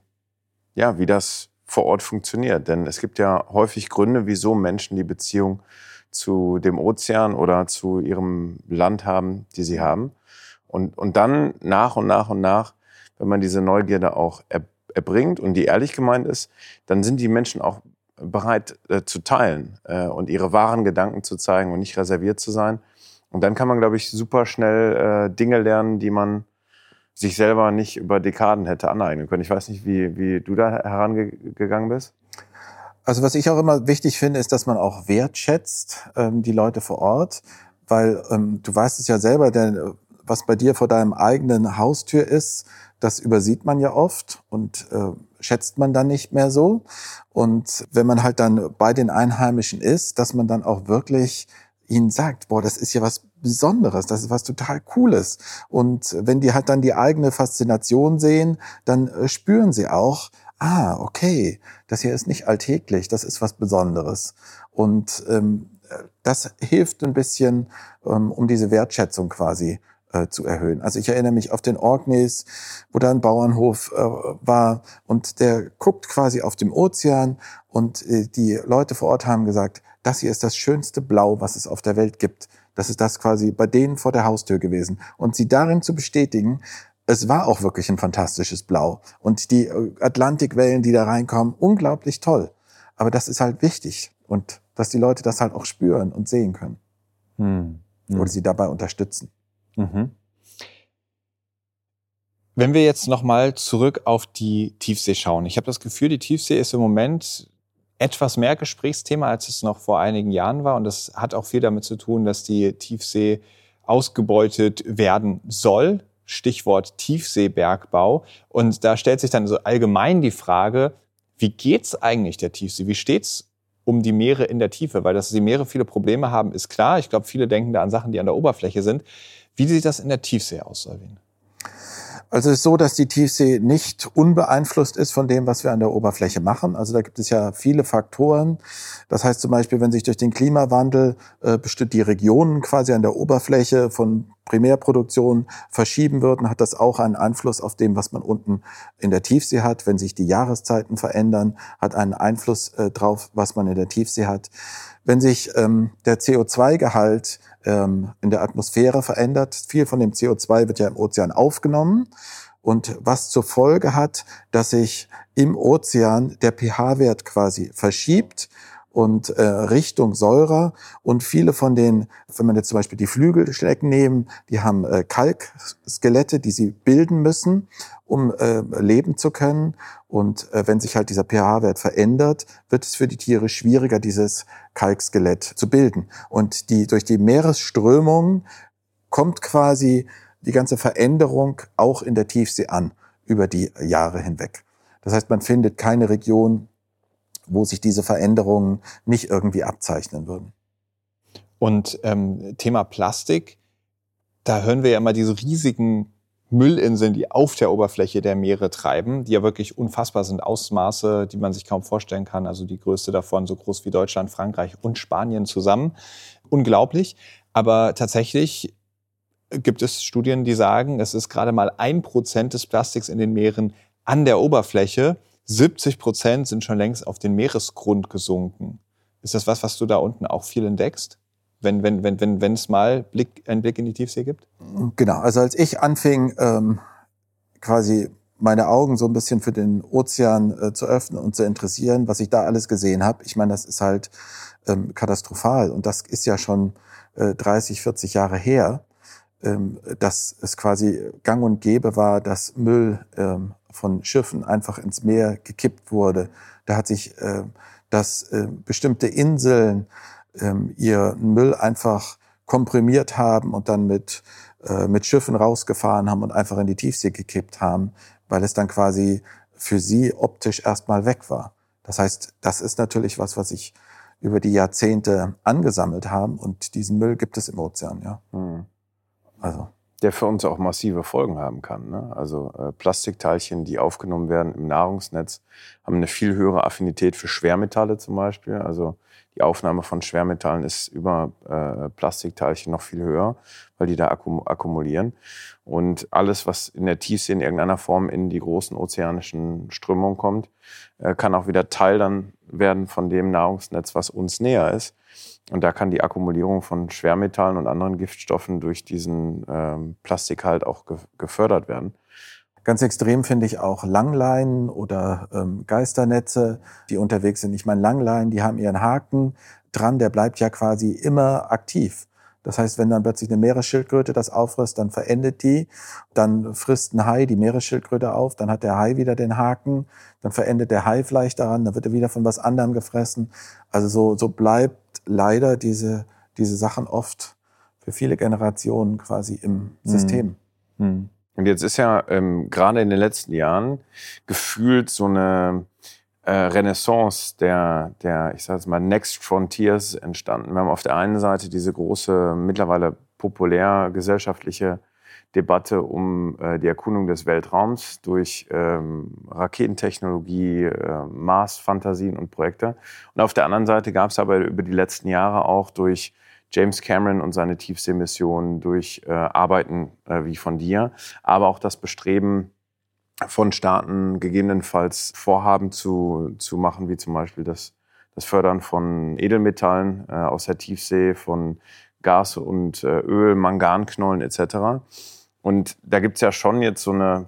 [SPEAKER 4] das vor Ort funktioniert. Denn es gibt ja häufig Gründe, wieso Menschen die Beziehung zu dem Ozean oder zu ihrem Land haben, die sie haben. Und dann nach und nach, wenn man diese Neugierde auch erbringt und die ehrlich gemeint ist, dann sind die Menschen auch bereit zu teilen und ihre wahren Gedanken zu zeigen und nicht reserviert zu sein. Und dann kann man, glaube ich, super schnell Dinge lernen, die man sich selber nicht über Dekaden hätte aneignen können. Ich weiß nicht, wie du da herangegangen bist.
[SPEAKER 1] Also was ich auch immer wichtig finde, ist, dass man auch wertschätzt die Leute vor Ort, weil du weißt es ja selber, denn was bei dir vor deinem eigenen Haustür ist, das übersieht man ja oft und schätzt man dann nicht mehr so. Und wenn man halt dann bei den Einheimischen ist, dass man dann auch wirklich ihnen sagt, boah, das ist ja was Besonderes, das ist was total Cooles. Und wenn die halt dann die eigene Faszination sehen, dann spüren sie auch, okay, das hier ist nicht alltäglich, das ist was Besonderes. Und das hilft ein bisschen, um diese Wertschätzung quasi zu erhöhen. Also ich erinnere mich auf den Orkneys, wo da ein Bauernhof war und der guckt quasi auf dem Ozean und die Leute vor Ort haben gesagt, das hier ist das schönste Blau, was es auf der Welt gibt. Das ist das quasi bei denen vor der Haustür gewesen. Und sie darin zu bestätigen, es war auch wirklich ein fantastisches Blau. Und die Atlantikwellen, die da reinkommen, unglaublich toll. Aber das ist halt wichtig. Und dass die Leute das halt auch spüren und sehen können. Oder sie dabei unterstützen.
[SPEAKER 3] Wenn wir jetzt nochmal zurück auf die Tiefsee schauen. Ich habe das Gefühl, die Tiefsee ist im Moment etwas mehr Gesprächsthema, als es noch vor einigen Jahren war. Und das hat auch viel damit zu tun, dass die Tiefsee ausgebeutet werden soll. Stichwort Tiefseebergbau. Und da stellt sich dann so allgemein die Frage, wie geht's eigentlich der Tiefsee? Wie steht's um die Meere in der Tiefe? Weil dass die Meere viele Probleme haben, ist klar. Ich glaube, viele denken da an Sachen, die an der Oberfläche sind. Wie sieht das in der Tiefsee aus, Salvin?
[SPEAKER 1] Also es ist so, dass die Tiefsee nicht unbeeinflusst ist von dem, was wir an der Oberfläche machen. Also da gibt es ja viele Faktoren. Das heißt zum Beispiel, wenn sich durch den Klimawandel die Regionen quasi an der Oberfläche von Primärproduktion verschieben würden, hat das auch einen Einfluss auf dem, was man unten in der Tiefsee hat. Wenn sich die Jahreszeiten verändern, hat einen Einfluss drauf, was man in der Tiefsee hat. Wenn sich der CO2-Gehalt in der Atmosphäre verändert, viel von dem CO2 wird ja im Ozean aufgenommen und was zur Folge hat, dass sich im Ozean der pH-Wert quasi verschiebt und Richtung Säurer und viele von den, wenn man jetzt zum Beispiel die Flügelschnecken nehmen, die haben Kalkskelette, die sie bilden müssen, um leben zu können. Und wenn sich halt dieser pH-Wert verändert, wird es für die Tiere schwieriger, dieses Kalkskelett zu bilden. Und durch die Meeresströmung kommt quasi die ganze Veränderung auch in der Tiefsee an, über die Jahre hinweg. Das heißt, man findet keine Region, wo sich diese Veränderungen nicht irgendwie abzeichnen würden.
[SPEAKER 3] Und Thema Plastik, da hören wir ja immer diese riesigen Müllinseln, die auf der Oberfläche der Meere treiben, die ja wirklich unfassbar sind, Ausmaße, die man sich kaum vorstellen kann. Also die größte davon so groß wie Deutschland, Frankreich und Spanien zusammen. Unglaublich. Aber tatsächlich gibt es Studien, die sagen, es ist gerade mal 1% des Plastiks in den Meeren an der Oberfläche. 70% sind schon längst auf den Meeresgrund gesunken. Ist das was du da unten auch viel entdeckst? Wenn es mal einen Blick in die Tiefsee gibt?
[SPEAKER 1] Genau, also als ich anfing, quasi meine Augen so ein bisschen für den Ozean zu öffnen und zu interessieren, was ich da alles gesehen habe, ich meine, das ist halt katastrophal. Und das ist ja schon 30, 40 Jahre her, dass es quasi gang und gäbe war, dass Müll von Schiffen einfach ins Meer gekippt wurde. Da hat sich, dass bestimmte Inseln ihren Müll einfach komprimiert haben und dann mit Schiffen rausgefahren haben und einfach in die Tiefsee gekippt haben, weil es dann quasi für sie optisch erstmal weg war. Das heißt, das ist natürlich was sich über die Jahrzehnte angesammelt haben und diesen Müll gibt es im Ozean, ja. Also.
[SPEAKER 4] Der für uns auch massive Folgen haben kann. Ne? Also Plastikteilchen, die aufgenommen werden im Nahrungsnetz, haben eine viel höhere Affinität für Schwermetalle zum Beispiel. Also die Aufnahme von Schwermetallen ist über Plastikteilchen noch viel höher, weil die da akkumulieren. Und alles, was in der Tiefsee in irgendeiner Form in die großen ozeanischen Strömungen kommt, kann auch wieder Teil dann werden von dem Nahrungsnetz, was uns näher ist. Und da kann die Akkumulierung von Schwermetallen und anderen Giftstoffen durch diesen Plastik halt auch gefördert werden.
[SPEAKER 1] Ganz extrem finde ich auch Langleinen oder Geisternetze, die unterwegs sind. Ich meine, Langleinen, die haben ihren Haken dran, der bleibt ja quasi immer aktiv. Das heißt, wenn dann plötzlich eine Meeresschildkröte das auffrisst, dann verendet die, dann frisst ein Hai die Meeresschildkröte auf, dann hat der Hai wieder den Haken, dann verendet der Hai vielleicht daran, dann wird er wieder von was anderem gefressen. Also so bleibt leider diese Sachen oft für viele Generationen quasi im System.
[SPEAKER 4] Und jetzt ist ja gerade in den letzten Jahren gefühlt so eine Renaissance der ich sage jetzt mal, Next Frontiers entstanden. Wir haben auf der einen Seite diese große, mittlerweile populär gesellschaftliche Debatte um die Erkundung des Weltraums durch Raketentechnologie, Mars-Fantasien und Projekte. Und auf der anderen Seite gab es aber über die letzten Jahre auch durch James Cameron und seine Tiefseemissionen, durch Arbeiten wie von dir, aber auch das Bestreben von Staaten gegebenenfalls Vorhaben zu machen, wie zum Beispiel das Fördern von Edelmetallen aus der Tiefsee, von Gas und Öl, Manganknollen etc. Und da gibt's ja schon jetzt so eine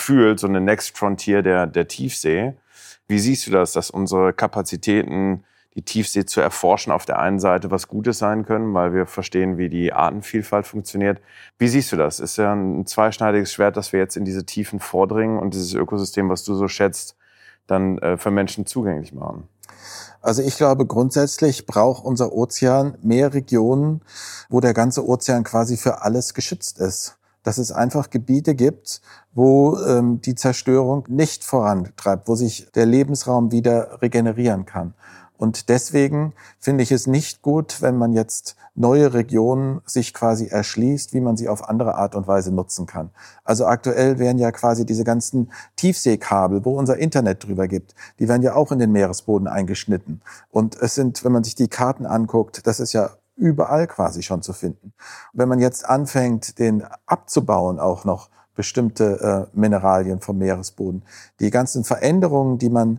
[SPEAKER 4] Next Frontier der Tiefsee. Wie siehst du das, dass unsere Kapazitäten die Tiefsee zu erforschen, auf der einen Seite was Gutes sein können, weil wir verstehen, wie die Artenvielfalt funktioniert. Wie siehst du das? Ist ja ein zweischneidiges Schwert, dass wir jetzt in diese Tiefen vordringen und dieses Ökosystem, was du so schätzt, dann für Menschen zugänglich machen?
[SPEAKER 1] Also ich glaube, grundsätzlich braucht unser Ozean mehr Regionen, wo der ganze Ozean quasi für alles geschützt ist. Dass es einfach Gebiete gibt, wo die Zerstörung nicht vorantreibt, wo sich der Lebensraum wieder regenerieren kann. Und deswegen finde ich es nicht gut, wenn man jetzt neue Regionen sich quasi erschließt, wie man sie auf andere Art und Weise nutzen kann. Also aktuell werden ja quasi diese ganzen Tiefseekabel, wo unser Internet drüber gibt, die werden ja auch in den Meeresboden eingeschnitten. Und es sind, wenn man sich die Karten anguckt, das ist ja überall quasi schon zu finden. Wenn man jetzt anfängt, den abzubauen, auch noch bestimmte Mineralien vom Meeresboden, die ganzen Veränderungen, die man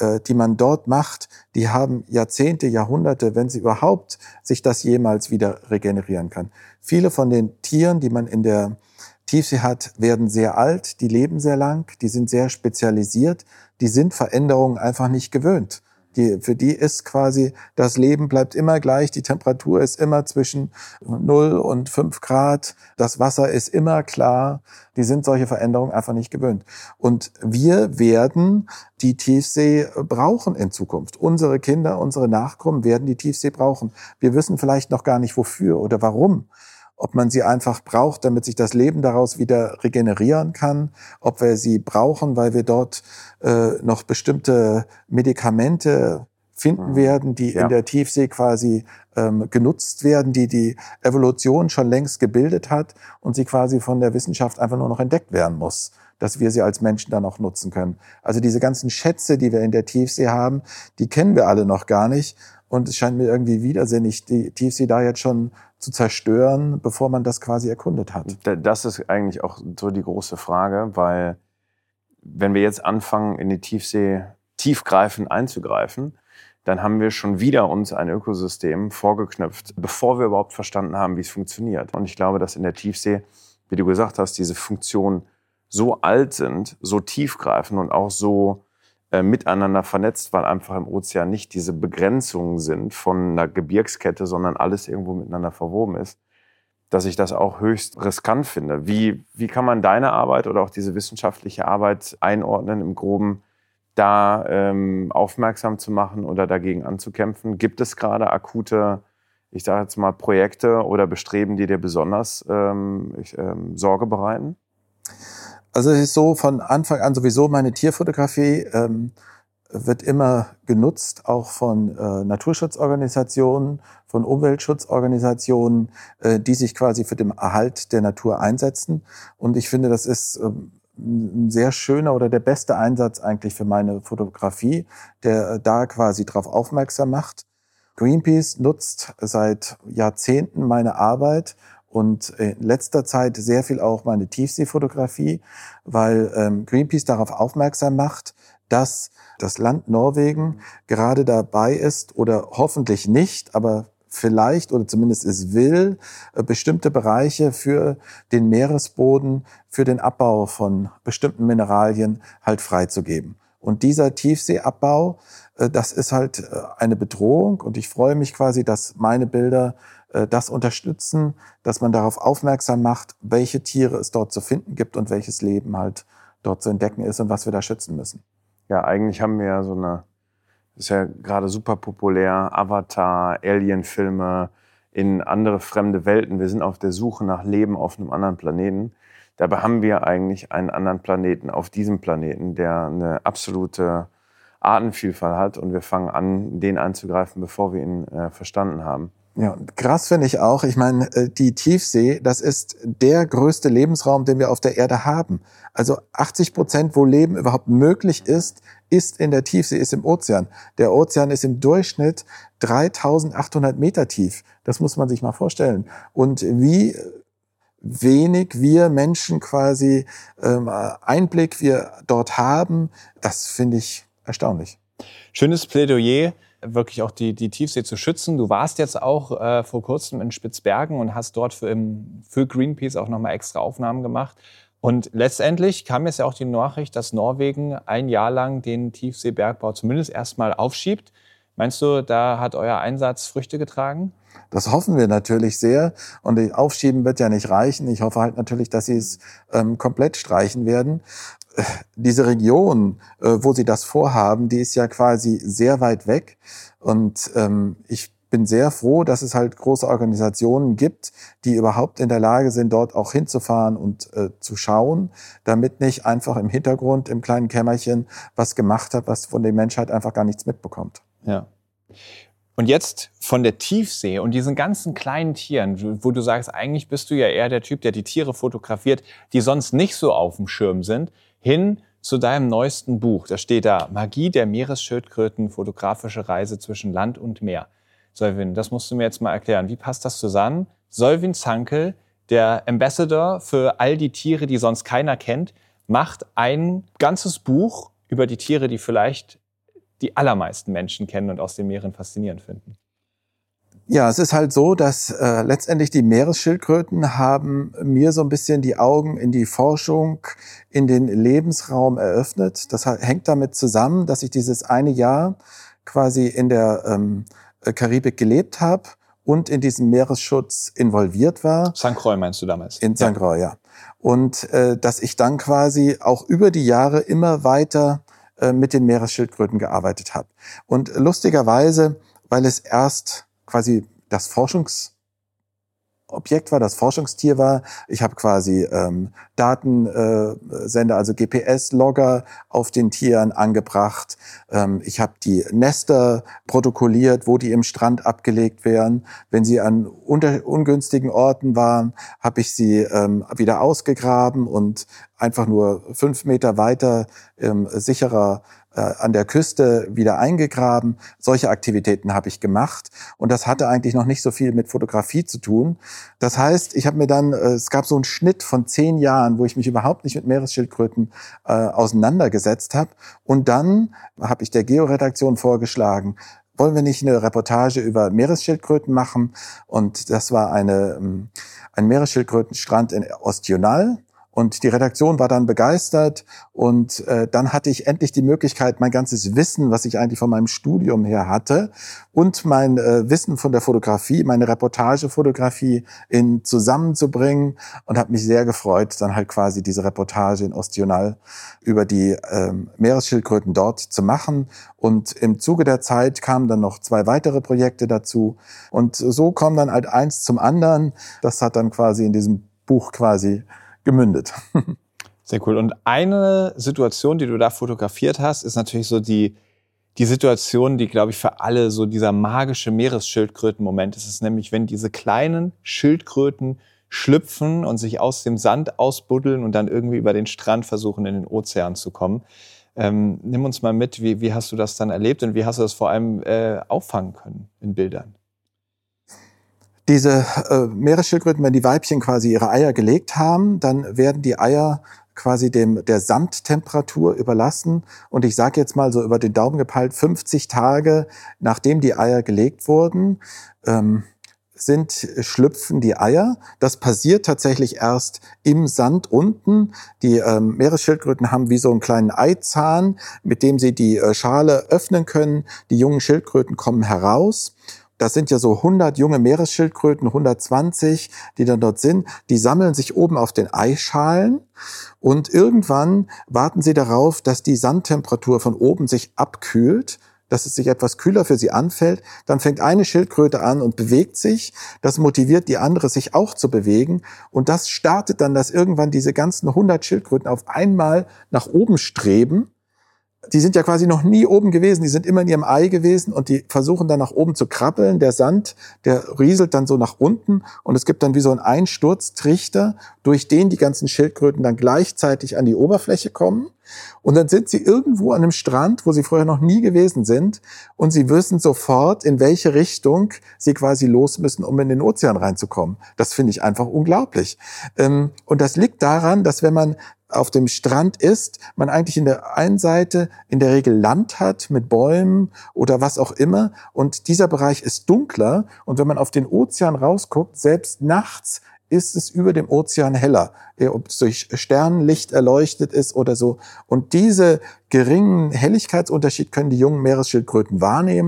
[SPEAKER 1] dort macht, die haben Jahrzehnte, Jahrhunderte, wenn sie überhaupt sich das jemals wieder regenerieren kann. Viele von den Tieren, die man in der Tiefsee hat, werden sehr alt, die leben sehr lang, die sind sehr spezialisiert, die sind Veränderungen einfach nicht gewöhnt. Für die ist quasi, das Leben bleibt immer gleich, die Temperatur ist immer zwischen 0 und 5 Grad, das Wasser ist immer klar, die sind solche Veränderungen einfach nicht gewöhnt. Und wir werden die Tiefsee brauchen in Zukunft. Unsere Kinder, unsere Nachkommen werden die Tiefsee brauchen. Wir wissen vielleicht noch gar nicht wofür oder warum. Ob man sie einfach braucht, damit sich das Leben daraus wieder regenerieren kann, ob wir sie brauchen, weil wir dort noch bestimmte Medikamente finden werden, die in der Tiefsee quasi genutzt werden, die die Evolution schon längst gebildet hat und sie quasi von der Wissenschaft einfach nur noch entdeckt werden muss, dass wir sie als Menschen dann auch nutzen können. Also diese ganzen Schätze, die wir in der Tiefsee haben, die kennen wir alle noch gar nicht. Und es scheint mir irgendwie widersinnig, die Tiefsee da jetzt schon zu zerstören, bevor man das quasi erkundet hat.
[SPEAKER 4] Das ist eigentlich auch so die große Frage, weil wenn wir jetzt anfangen, in die Tiefsee tiefgreifend einzugreifen, dann haben wir schon wieder uns ein Ökosystem vorgeknüpft, bevor wir überhaupt verstanden haben, wie es funktioniert. Und ich glaube, dass in der Tiefsee, wie du gesagt hast, diese Funktionen so alt sind, so tiefgreifend und auch so miteinander vernetzt, weil einfach im Ozean nicht diese Begrenzungen sind von einer Gebirgskette, sondern alles irgendwo miteinander verwoben ist, dass ich das auch höchst riskant finde. Wie kann man deine Arbeit oder auch diese wissenschaftliche Arbeit einordnen im Groben, da aufmerksam zu machen oder dagegen anzukämpfen? Gibt es gerade akute, ich sage jetzt mal, Projekte oder Bestreben, die dir besonders Sorge bereiten?
[SPEAKER 1] Also es ist so von Anfang an sowieso, meine Tierfotografie wird immer genutzt, auch von Naturschutzorganisationen, von Umweltschutzorganisationen, die sich quasi für den Erhalt der Natur einsetzen. Und ich finde, das ist ein sehr schöner oder der beste Einsatz eigentlich für meine Fotografie, der da quasi drauf aufmerksam macht. Greenpeace nutzt seit Jahrzehnten meine Arbeit und in letzter Zeit sehr viel auch meine Tiefseefotografie, weil Greenpeace darauf aufmerksam macht, dass das Land Norwegen gerade dabei ist oder hoffentlich nicht, aber vielleicht oder zumindest es will, bestimmte Bereiche für den Meeresboden, für den Abbau von bestimmten Mineralien halt freizugeben. Und dieser Tiefseeabbau, das ist halt eine Bedrohung und ich freue mich quasi, dass meine Bilder das unterstützen, dass man darauf aufmerksam macht, welche Tiere es dort zu finden gibt und welches Leben halt dort zu entdecken ist und was wir da schützen müssen.
[SPEAKER 4] Ja, eigentlich haben wir ja so eine, ist ja gerade super populär, Avatar, Alien-Filme in andere fremde Welten. Wir sind auf der Suche nach Leben auf einem anderen Planeten. Dabei haben wir eigentlich einen anderen Planeten auf diesem Planeten, der eine absolute Artenvielfalt hat und wir fangen an, den anzugreifen, bevor wir ihn verstanden haben.
[SPEAKER 1] Ja, krass finde ich auch. Ich meine, die Tiefsee, das ist der größte Lebensraum, den wir auf der Erde haben. Also 80%, wo Leben überhaupt möglich ist in der Tiefsee, ist im Ozean. Der Ozean ist im Durchschnitt 3.800 Meter tief. Das muss man sich mal vorstellen. Und wie wenig wir Menschen quasi Einblick wir dort haben, das finde ich erstaunlich.
[SPEAKER 3] Schönes Plädoyer, wirklich auch die Tiefsee zu schützen. Du warst jetzt auch vor kurzem in Spitzbergen und hast dort für Greenpeace auch nochmal extra Aufnahmen gemacht. Und letztendlich kam jetzt ja auch die Nachricht, dass Norwegen ein Jahr lang den Tiefseebergbau zumindest erstmal aufschiebt. Meinst du, da hat euer Einsatz Früchte getragen?
[SPEAKER 1] Das hoffen wir natürlich sehr. Und aufschieben wird ja nicht reichen. Ich hoffe halt natürlich, dass sie es komplett streichen werden. Diese Region, wo sie das vorhaben, die ist ja quasi sehr weit weg. Und ich bin sehr froh, dass es halt große Organisationen gibt, die überhaupt in der Lage sind, dort auch hinzufahren und zu schauen, damit nicht einfach im Hintergrund, im kleinen Kämmerchen was gemacht hat, was von der Menschheit einfach gar nichts mitbekommt.
[SPEAKER 3] Ja. Und jetzt von der Tiefsee und diesen ganzen kleinen Tieren, wo du sagst, eigentlich bist du ja eher der Typ, der die Tiere fotografiert, die sonst nicht so auf dem Schirm sind, hin zu deinem neuesten Buch. Da steht da, Magie der Meeresschildkröten, fotografische Reise zwischen Land und Meer. Solvin, das musst du mir jetzt mal erklären. Wie passt das zusammen? Solvin Zankel, der Ambassador für all die Tiere, die sonst keiner kennt, macht ein ganzes Buch über die Tiere, die vielleicht die allermeisten Menschen kennen und aus den Meeren faszinierend finden.
[SPEAKER 1] Ja, es ist halt so, dass letztendlich die Meeresschildkröten haben mir so ein bisschen die Augen in die Forschung, in den Lebensraum eröffnet. Das hängt damit zusammen, dass ich dieses eine Jahr quasi in der Karibik gelebt habe und in diesem Meeresschutz involviert war.
[SPEAKER 3] St. Croix meinst du damals?
[SPEAKER 1] In St. Croix, ja. Und dass ich dann quasi auch über die Jahre immer weiter mit den Meeresschildkröten gearbeitet habe. Und lustigerweise, weil es erst quasi das Forschungsobjekt war, das Forschungstier war. Ich habe quasi Datensender, also GPS-Logger auf den Tieren angebracht. Ich habe die Nester protokolliert, wo die im Strand abgelegt werden. Wenn sie an ungünstigen Orten waren, habe ich sie wieder ausgegraben und einfach nur 5 Meter weiter sicherer an der Küste wieder eingegraben. Solche Aktivitäten habe ich gemacht. Und das hatte eigentlich noch nicht so viel mit Fotografie zu tun. Das heißt, ich habe mir dann, es gab so einen Schnitt von 10 Jahren, wo ich mich überhaupt nicht mit Meeresschildkröten auseinandergesetzt habe. Und dann habe ich der Geo-Redaktion vorgeschlagen, wollen wir nicht eine Reportage über Meeresschildkröten machen? Und das war ein Meeresschildkrötenstrand in Ostjonnal. Und die Redaktion war dann begeistert und dann hatte ich endlich die Möglichkeit, mein ganzes Wissen, was ich eigentlich von meinem Studium her hatte und mein Wissen von der Fotografie, meine Reportagefotografie zusammenzubringen und habe mich sehr gefreut, dann halt quasi diese Reportage in Ostjonnal über die Meeresschildkröten dort zu machen. Und im Zuge der Zeit kamen dann noch 2 weitere Projekte dazu und so kam dann halt eins zum anderen. Das hat dann quasi in diesem Buch quasi gemündet.
[SPEAKER 3] Sehr cool. Und eine Situation, die du da fotografiert hast, ist natürlich so die Situation, die, glaube ich, für alle so dieser magische Meeresschildkröten-Moment ist. Es ist nämlich, wenn diese kleinen Schildkröten schlüpfen und sich aus dem Sand ausbuddeln und dann irgendwie über den Strand versuchen, in den Ozean zu kommen. Nimm uns mal mit, wie hast du das dann erlebt und wie hast du das vor allem auffangen können in Bildern?
[SPEAKER 1] Diese Meeresschildkröten, wenn die Weibchen quasi ihre Eier gelegt haben, dann werden die Eier quasi der Sandtemperatur überlassen. Und ich sage jetzt mal so über den Daumen gepeilt, 50 Tage, nachdem die Eier gelegt wurden, schlüpfen die Eier. Das passiert tatsächlich erst im Sand unten. Die Meeresschildkröten haben wie so einen kleinen Eizahn, mit dem sie die Schale öffnen können. Die jungen Schildkröten kommen heraus. Das sind ja so 100 junge Meeresschildkröten, 120, die dann dort sind. Die sammeln sich oben auf den Eischalen und irgendwann warten sie darauf, dass die Sandtemperatur von oben sich abkühlt, dass es sich etwas kühler für sie anfällt. Dann fängt eine Schildkröte an und bewegt sich. Das motiviert die andere, sich auch zu bewegen. Und das startet dann, dass irgendwann diese ganzen 100 Schildkröten auf einmal nach oben streben. Die sind ja quasi noch nie oben gewesen, die sind immer in ihrem Ei gewesen und die versuchen dann nach oben zu krabbeln. Der Sand, der rieselt dann so nach unten und es gibt dann wie so einen Einsturztrichter, durch den die ganzen Schildkröten dann gleichzeitig an die Oberfläche kommen. Und dann sind sie irgendwo an einem Strand, wo sie vorher noch nie gewesen sind und sie wissen sofort, in welche Richtung sie quasi los müssen, um in den Ozean reinzukommen. Das finde ich einfach unglaublich. Und das liegt daran, dass wenn man auf dem Strand ist, man eigentlich in der einen Seite in der Regel Land hat mit Bäumen oder was auch immer und dieser Bereich ist dunkler und wenn man auf den Ozean rausguckt, selbst nachts ist es über dem Ozean heller, ob es durch Sternenlicht erleuchtet ist oder so. Und diese geringen Helligkeitsunterschied können die jungen Meeresschildkröten wahrnehmen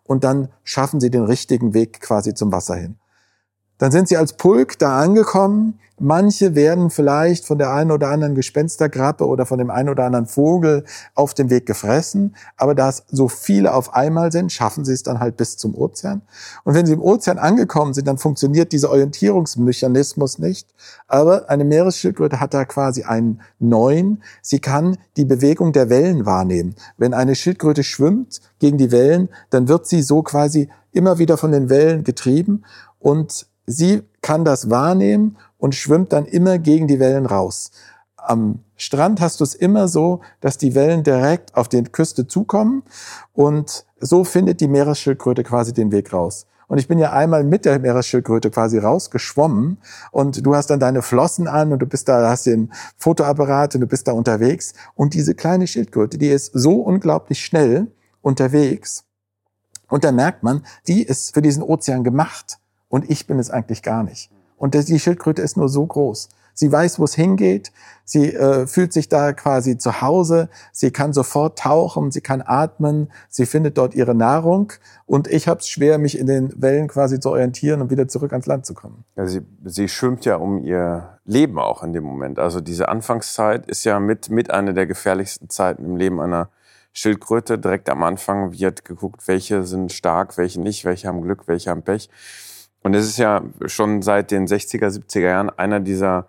[SPEAKER 1] und dann schaffen sie den richtigen Weg quasi zum Wasser hin. Dann sind sie als Pulk da angekommen. Manche werden vielleicht von der einen oder anderen Gespensterkrabbe oder von dem einen oder anderen Vogel auf dem Weg gefressen. Aber da es so viele auf einmal sind, schaffen sie es dann halt bis zum Ozean. Und wenn sie im Ozean angekommen sind, dann funktioniert dieser Orientierungsmechanismus nicht. Aber eine Meeresschildkröte hat da quasi einen neuen. Sie kann die Bewegung der Wellen wahrnehmen. Wenn eine Schildkröte schwimmt gegen die Wellen, dann wird sie so quasi immer wieder von den Wellen getrieben und sie kann das wahrnehmen und schwimmt dann immer gegen die Wellen raus. Am Strand hast du es immer so, dass die Wellen direkt auf die Küste zukommen und so findet die Meeresschildkröte quasi den Weg raus. Und ich bin ja einmal mit der Meeresschildkröte quasi rausgeschwommen und du hast dann deine Flossen an und du bist da, hast den Fotoapparat und du bist da unterwegs. Und diese kleine Schildkröte, die ist so unglaublich schnell unterwegs und da merkt man, die ist für diesen Ozean gemacht. Und ich bin es eigentlich gar nicht. Und die Schildkröte ist nur so groß. Sie weiß, wo es hingeht. Sie fühlt sich da quasi zu Hause. Sie kann sofort tauchen. Sie kann atmen. Sie findet dort ihre Nahrung. Und ich habe es schwer, mich in den Wellen quasi zu orientieren und wieder zurück ans Land zu kommen.
[SPEAKER 4] Ja, sie schwimmt ja um ihr Leben auch in dem Moment. Also diese Anfangszeit ist ja mit einer der gefährlichsten Zeiten im Leben einer Schildkröte. Direkt am Anfang wird geguckt, welche sind stark, welche nicht, welche haben Glück, welche haben Pech. Und es ist ja schon seit den 60er, 70er Jahren einer dieser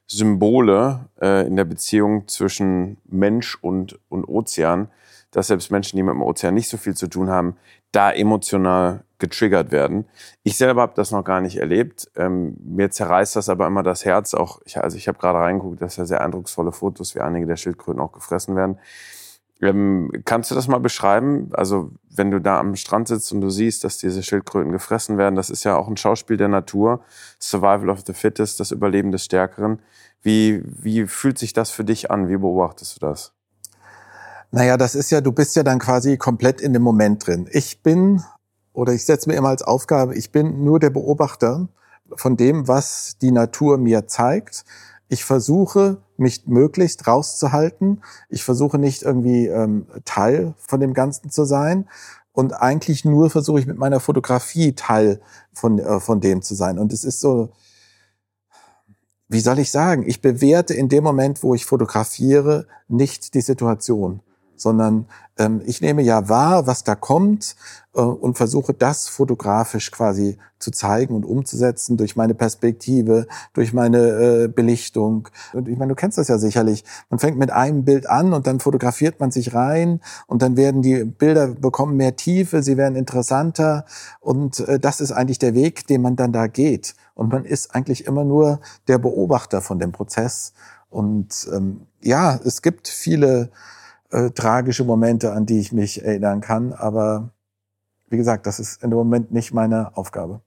[SPEAKER 4] Symbole in der Beziehung zwischen Mensch und Ozean, dass selbst Menschen, die mit dem Ozean nicht so viel zu tun haben, da emotional getriggert werden. Ich selber habe das noch gar nicht erlebt. Mir zerreißt das aber immer das Herz. Auch ich habe gerade reingeguckt, das sind ja sehr eindrucksvolle Fotos, wie einige der Schildkröten auch gefressen werden. Kannst du das mal beschreiben? Also wenn du da am Strand sitzt und du siehst, dass diese Schildkröten gefressen werden, das ist ja auch ein Schauspiel der Natur, Survival of the Fittest, das Überleben des Stärkeren. Wie fühlt sich das für dich an? Wie beobachtest du das?
[SPEAKER 1] Naja, das ist ja, du bist ja dann quasi komplett in dem Moment drin. Ich setze mir immer als Aufgabe, ich bin nur der Beobachter von dem, was die Natur mir zeigt. Ich versuche, mich möglichst rauszuhalten. Ich versuche nicht irgendwie Teil von dem Ganzen zu sein. Und eigentlich nur versuche ich mit meiner Fotografie Teil von dem zu sein. Und es ist so, wie soll ich sagen, ich bewerte in dem Moment, wo ich fotografiere, nicht die Situation, sondern ich nehme ja wahr, was da kommt und versuche das fotografisch quasi zu zeigen und umzusetzen durch meine Perspektive, durch meine Belichtung. Und ich meine, du kennst das ja sicherlich. Man fängt mit einem Bild an und dann fotografiert man sich rein und dann werden die Bilder bekommen mehr Tiefe, sie werden interessanter und das ist eigentlich der Weg, den man dann da geht. Und man ist eigentlich immer nur der Beobachter von dem Prozess. Und ja, es gibt viele tragische Momente, an die ich mich erinnern kann. Aber wie gesagt, das ist in dem Moment nicht meine Aufgabe.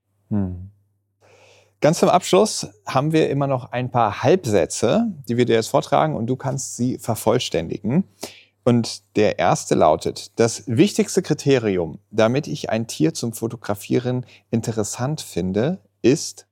[SPEAKER 3] Ganz zum Abschluss haben wir immer noch ein paar Halbsätze, die wir dir jetzt vortragen und du kannst sie vervollständigen. Und der erste lautet: Das wichtigste Kriterium, damit ich ein Tier zum Fotografieren interessant finde, ist,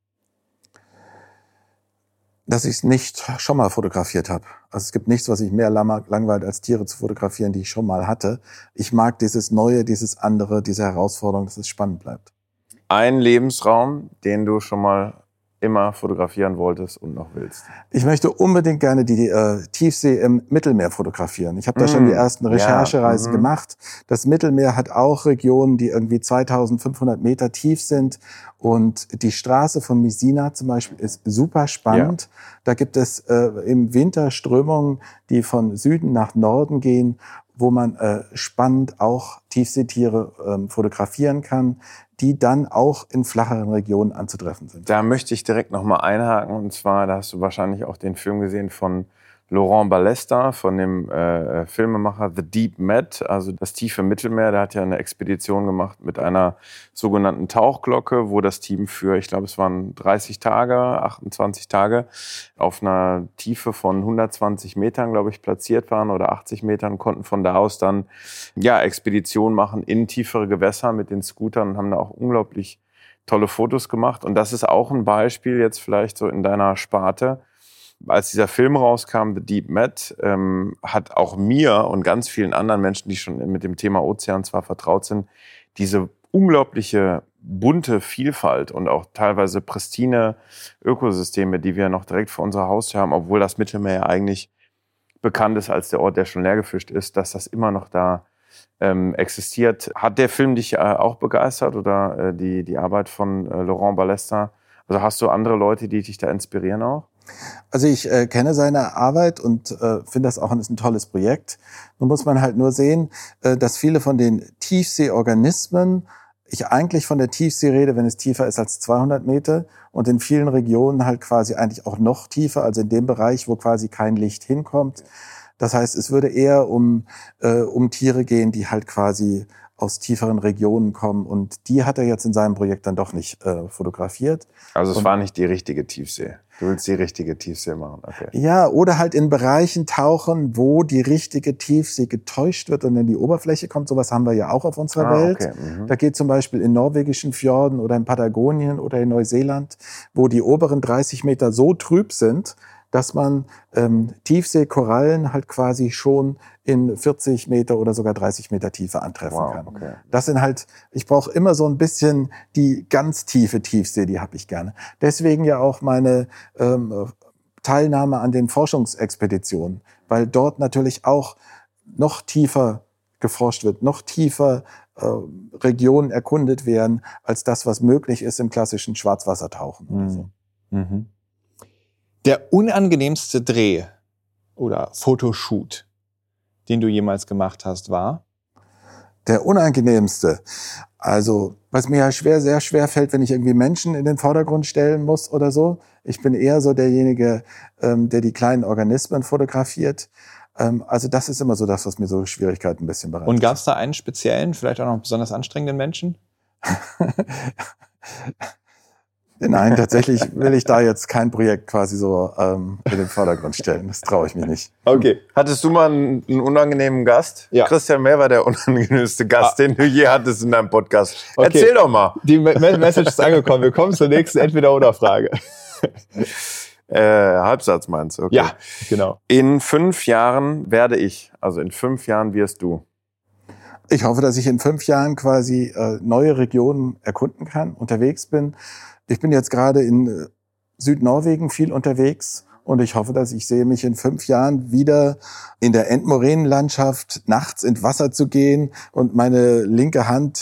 [SPEAKER 1] dass ich es nicht schon mal fotografiert habe. Also es gibt nichts, was mich mehr langweilt, als Tiere zu fotografieren, die ich schon mal hatte. Ich mag dieses Neue, dieses andere, diese Herausforderung, dass es spannend bleibt.
[SPEAKER 4] Ein Lebensraum, den du schon mal immer fotografieren wolltest und noch willst?
[SPEAKER 1] Ich möchte unbedingt gerne die Tiefsee im Mittelmeer fotografieren. Ich habe da schon die ersten Recherchereisen gemacht. Das Mittelmeer hat auch Regionen, die irgendwie 2500 Meter tief sind. Und die Straße von Messina zum Beispiel ist super spannend. Ja. Da gibt es im Winter Strömungen, die von Süden nach Norden gehen, wo man spannend auch Tiefseetiere fotografieren kann, die dann auch in flacheren Regionen anzutreffen sind.
[SPEAKER 4] Da möchte ich direkt nochmal einhaken. Und zwar, da hast du wahrscheinlich auch den Film gesehen von Laurent Balesta, von dem Filmemacher The Deep Med, also das tiefe Mittelmeer. Der hat ja eine Expedition gemacht mit einer sogenannten Tauchglocke, wo das Team für, ich glaube, es waren 30 Tage, 28 Tage, auf einer Tiefe von 120 Metern, glaube ich, platziert waren oder 80 Metern, konnten von da aus dann Expeditionen machen in tiefere Gewässer mit den Scootern und haben da auch unglaublich tolle Fotos gemacht. Und das ist auch ein Beispiel jetzt vielleicht so in deiner Sparte. Als dieser Film rauskam, The Deep Med, hat auch mir und ganz vielen anderen Menschen, die schon mit dem Thema Ozean zwar vertraut sind, diese unglaubliche bunte Vielfalt und auch teilweise pristine Ökosysteme, die wir noch direkt vor unserer Haustür haben, obwohl das Mittelmeer ja eigentlich bekannt ist als der Ort, der schon leer gefischt ist, dass das immer noch da existiert. Hat der Film dich auch begeistert oder die Arbeit von Laurent Balesta? Also hast du andere Leute, die dich da inspirieren auch?
[SPEAKER 1] Also ich kenne seine Arbeit und finde das auch ein tolles Projekt. Nun muss man halt nur sehen, dass viele von den Tiefseeorganismen, ich eigentlich von der Tiefsee rede, wenn es tiefer ist als 200 Meter und in vielen Regionen halt quasi eigentlich auch noch tiefer, also in dem Bereich, wo quasi kein Licht hinkommt. Das heißt, es würde eher um Tiere gehen, die halt quasi aus tieferen Regionen kommen. Und die hat er jetzt in seinem Projekt dann doch nicht fotografiert.
[SPEAKER 4] Also es war nicht die richtige Tiefsee. Du willst die richtige Tiefsee machen, okay.
[SPEAKER 1] Ja, oder halt in Bereichen tauchen, wo die richtige Tiefsee getäuscht wird und in die Oberfläche kommt. Sowas haben wir ja auch auf unserer Welt.
[SPEAKER 4] Okay.
[SPEAKER 1] Da geht zum Beispiel in norwegischen Fjorden oder in Patagonien oder in Neuseeland, wo die oberen 30 Meter so trüb sind, dass man Tiefseekorallen halt quasi schon in 40 Meter oder sogar 30 Meter Tiefe antreffen kann.
[SPEAKER 4] Okay.
[SPEAKER 1] Das sind halt, ich brauche immer so ein bisschen die ganz tiefe Tiefsee, die habe ich gerne. Deswegen ja auch meine Teilnahme an den Forschungsexpeditionen, weil dort natürlich auch noch tiefer geforscht wird, noch tiefer Regionen erkundet werden, als das, was möglich ist im klassischen Schwarzwassertauchen. Oder so.
[SPEAKER 3] Mhm. Der unangenehmste Dreh oder Fotoshoot, den du jemals gemacht hast, war?
[SPEAKER 1] Der unangenehmste. Also, was mir ja sehr schwer fällt, wenn ich irgendwie Menschen in den Vordergrund stellen muss oder so. Ich bin eher so derjenige, der die kleinen Organismen fotografiert. Also das ist immer so das, was mir so Schwierigkeiten ein bisschen bereitet.
[SPEAKER 3] Und gab es da einen speziellen, vielleicht auch noch besonders anstrengenden Menschen?
[SPEAKER 1] Nein, tatsächlich will ich da jetzt kein Projekt quasi so in den Vordergrund stellen. Das traue ich mich nicht.
[SPEAKER 3] Okay.
[SPEAKER 4] Hattest du mal einen unangenehmen Gast?
[SPEAKER 3] Ja.
[SPEAKER 4] Christian Mehr war der unangenehmste Gast, den du je hattest in deinem Podcast.
[SPEAKER 3] Okay.
[SPEAKER 4] Erzähl doch mal.
[SPEAKER 3] Die Message ist angekommen. Wir kommen zur nächsten Entweder-oder-Frage.
[SPEAKER 4] Halbsatz meinst du? Okay.
[SPEAKER 3] Ja, genau.
[SPEAKER 4] In 5 Jahren werde ich, also in 5 Jahren wirst du.
[SPEAKER 1] Ich hoffe, dass ich in 5 Jahren quasi neue Regionen erkunden kann, unterwegs bin. Ich bin jetzt gerade in Südnorwegen viel unterwegs und ich hoffe, dass ich sehe mich in 5 Jahren wieder in der Endmoränenlandschaft nachts ins Wasser zu gehen und meine linke Hand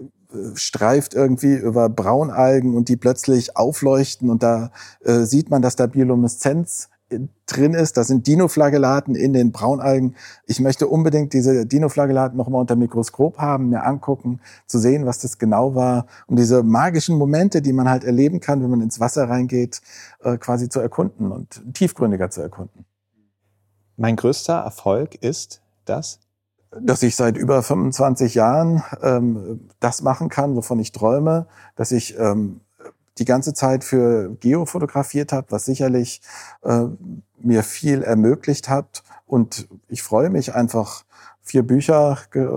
[SPEAKER 1] streift irgendwie über Braunalgen und die plötzlich aufleuchten und da sieht man, dass da Biolumineszenz drin ist. Da sind Dinoflagellaten in den Braunalgen. Ich möchte unbedingt diese Dinoflagellaten noch mal unter Mikroskop haben, mir angucken, zu sehen, was das genau war, um diese magischen Momente, die man halt erleben kann, wenn man ins Wasser reingeht, quasi zu erkunden und tiefgründiger zu erkunden.
[SPEAKER 3] Mein größter Erfolg ist das?
[SPEAKER 1] Dass ich seit über 25 Jahren das machen kann, wovon ich träume, dass ich die ganze Zeit für Geo fotografiert habe, was sicherlich mir viel ermöglicht hat. Und ich freue mich einfach, 4 Bücher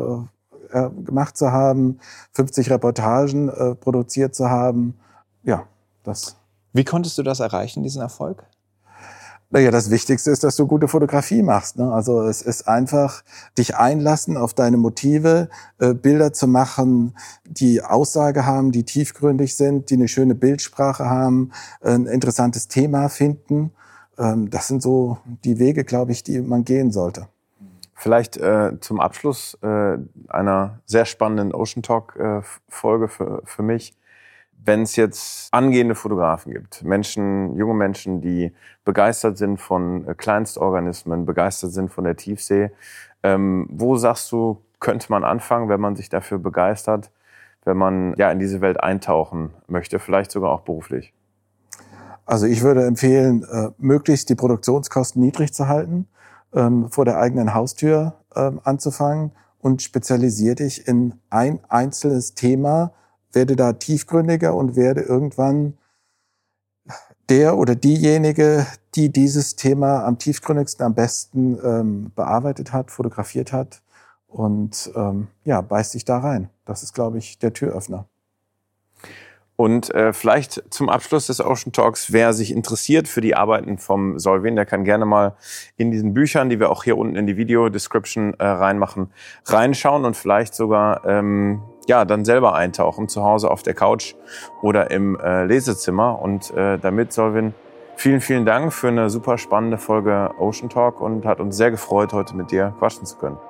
[SPEAKER 1] gemacht zu haben, 50 Reportagen produziert zu haben. Ja, das.
[SPEAKER 3] Wie konntest du das erreichen, diesen Erfolg?
[SPEAKER 1] Naja, das Wichtigste ist, dass du gute Fotografie machst, ne? Also es ist einfach dich einlassen auf deine Motive, Bilder zu machen, die Aussage haben, die tiefgründig sind, die eine schöne Bildsprache haben, ein interessantes Thema finden. Das sind so die Wege, glaube ich, die man gehen sollte.
[SPEAKER 4] Vielleicht zum Abschluss einer sehr spannenden Ocean Talk Folge für mich. Wenn es jetzt angehende Fotografen gibt, junge Menschen, die begeistert sind von Kleinstorganismen, begeistert sind von der Tiefsee, wo sagst du, könnte man anfangen, wenn man sich dafür begeistert, wenn man ja in diese Welt eintauchen möchte, vielleicht sogar auch beruflich?
[SPEAKER 1] Also ich würde empfehlen, möglichst die Produktionskosten niedrig zu halten, vor der eigenen Haustür anzufangen und spezialisier dich in ein einzelnes Thema, werde da tiefgründiger und werde irgendwann der oder diejenige, die dieses Thema am tiefgründigsten, am besten bearbeitet hat, fotografiert hat und beißt dich da rein. Das ist, glaube ich, der Türöffner.
[SPEAKER 4] Und vielleicht zum Abschluss des Ocean Talks, wer sich interessiert für die Arbeiten vom Solveig, der kann gerne mal in diesen Büchern, die wir auch hier unten in die Video-Description reinmachen, reinschauen und vielleicht sogar dann selber eintauchen, zu Hause auf der Couch oder im Lesezimmer. Und damit, Solvin, vielen, vielen Dank für eine super spannende Folge Ocean Talk und hat uns sehr gefreut, heute mit dir quatschen zu können.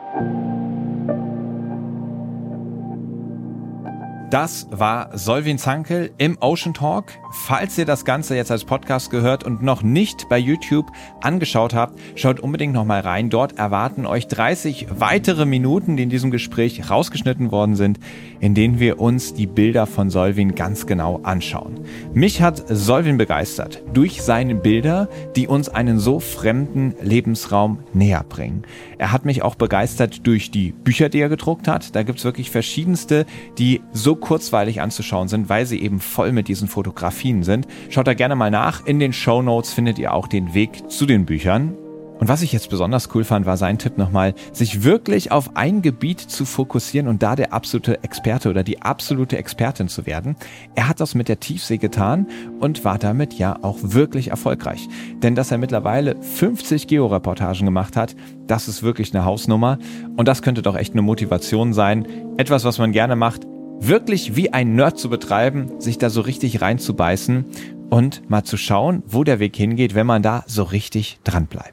[SPEAKER 3] Das war Solvin Zankel im Ocean Talk. Falls ihr das Ganze jetzt als Podcast gehört und noch nicht bei YouTube angeschaut habt, schaut unbedingt noch mal rein. Dort erwarten euch 30 weitere Minuten, die in diesem Gespräch rausgeschnitten worden sind, in denen wir uns die Bilder von Solvin ganz genau anschauen. Mich hat Solvin begeistert durch seine Bilder, die uns einen so fremden Lebensraum näher bringen. Er hat mich auch begeistert durch die Bücher, die er gedruckt hat. Da gibt's wirklich verschiedenste, die so kurzweilig anzuschauen sind, weil sie eben voll mit diesen Fotografien sind. Schaut da gerne mal nach. In den Shownotes findet ihr auch den Weg zu den Büchern. Und was ich jetzt besonders cool fand, war sein Tipp nochmal, sich wirklich auf ein Gebiet zu fokussieren und da der absolute Experte oder die absolute Expertin zu werden. Er hat das mit der Tiefsee getan und war damit ja auch wirklich erfolgreich. Denn dass er mittlerweile 50 Georeportagen gemacht hat, das ist wirklich eine Hausnummer. Und das könnte doch echt eine Motivation sein. Etwas, was man gerne macht, wirklich wie ein Nerd zu betreiben, sich da so richtig reinzubeißen und mal zu schauen, wo der Weg hingeht, wenn man da so richtig dran bleibt.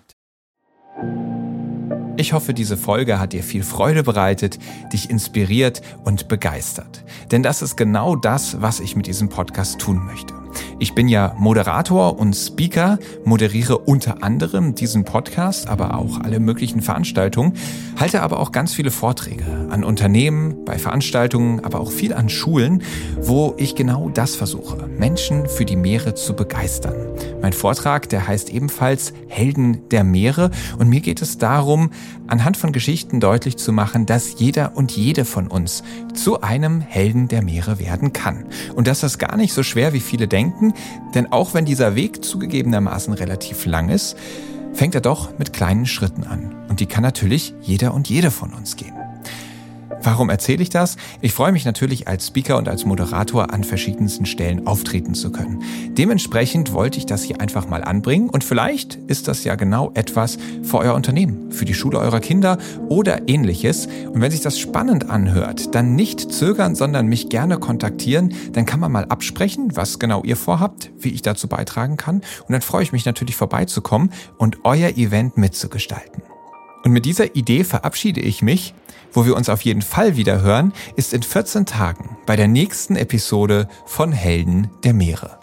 [SPEAKER 3] Ich hoffe, diese Folge hat dir viel Freude bereitet, dich inspiriert und begeistert. Denn das ist genau das, was ich mit diesem Podcast tun möchte. Ich bin ja Moderator und Speaker, moderiere unter anderem diesen Podcast, aber auch alle möglichen Veranstaltungen, halte aber auch ganz viele Vorträge an Unternehmen, bei Veranstaltungen, aber auch viel an Schulen, wo ich genau das versuche, Menschen für die Meere zu begeistern. Mein Vortrag, der heißt ebenfalls Helden der Meere und mir geht es darum, anhand von Geschichten deutlich zu machen, dass jeder und jede von uns zu einem Helden der Meere werden kann. Und das ist gar nicht so schwer, wie viele denken, denn auch wenn dieser Weg zugegebenermaßen relativ lang ist, fängt er doch mit kleinen Schritten an. Und die kann natürlich jeder und jede von uns gehen. Warum erzähle ich das? Ich freue mich natürlich als Speaker und als Moderator an verschiedensten Stellen auftreten zu können. Dementsprechend wollte ich das hier einfach mal anbringen und vielleicht ist das ja genau etwas für euer Unternehmen, für die Schule eurer Kinder oder ähnliches. Und wenn sich das spannend anhört, dann nicht zögern, sondern mich gerne kontaktieren. Dann kann man mal absprechen, was genau ihr vorhabt, wie ich dazu beitragen kann. Und dann freue ich mich natürlich vorbeizukommen und euer Event mitzugestalten. Und mit dieser Idee verabschiede ich mich. Wo wir uns auf jeden Fall wieder hören, ist in 14 Tagen bei der nächsten Episode von Helden der Meere.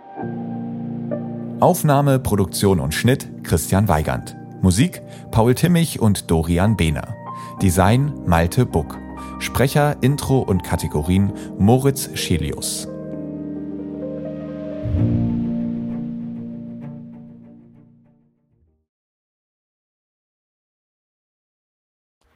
[SPEAKER 3] Aufnahme, Produktion und Schnitt Christian Weigand. Musik Paul Timmich und Dorian Behner. Design Malte Buck. Sprecher, Intro und Kategorien Moritz Schelius.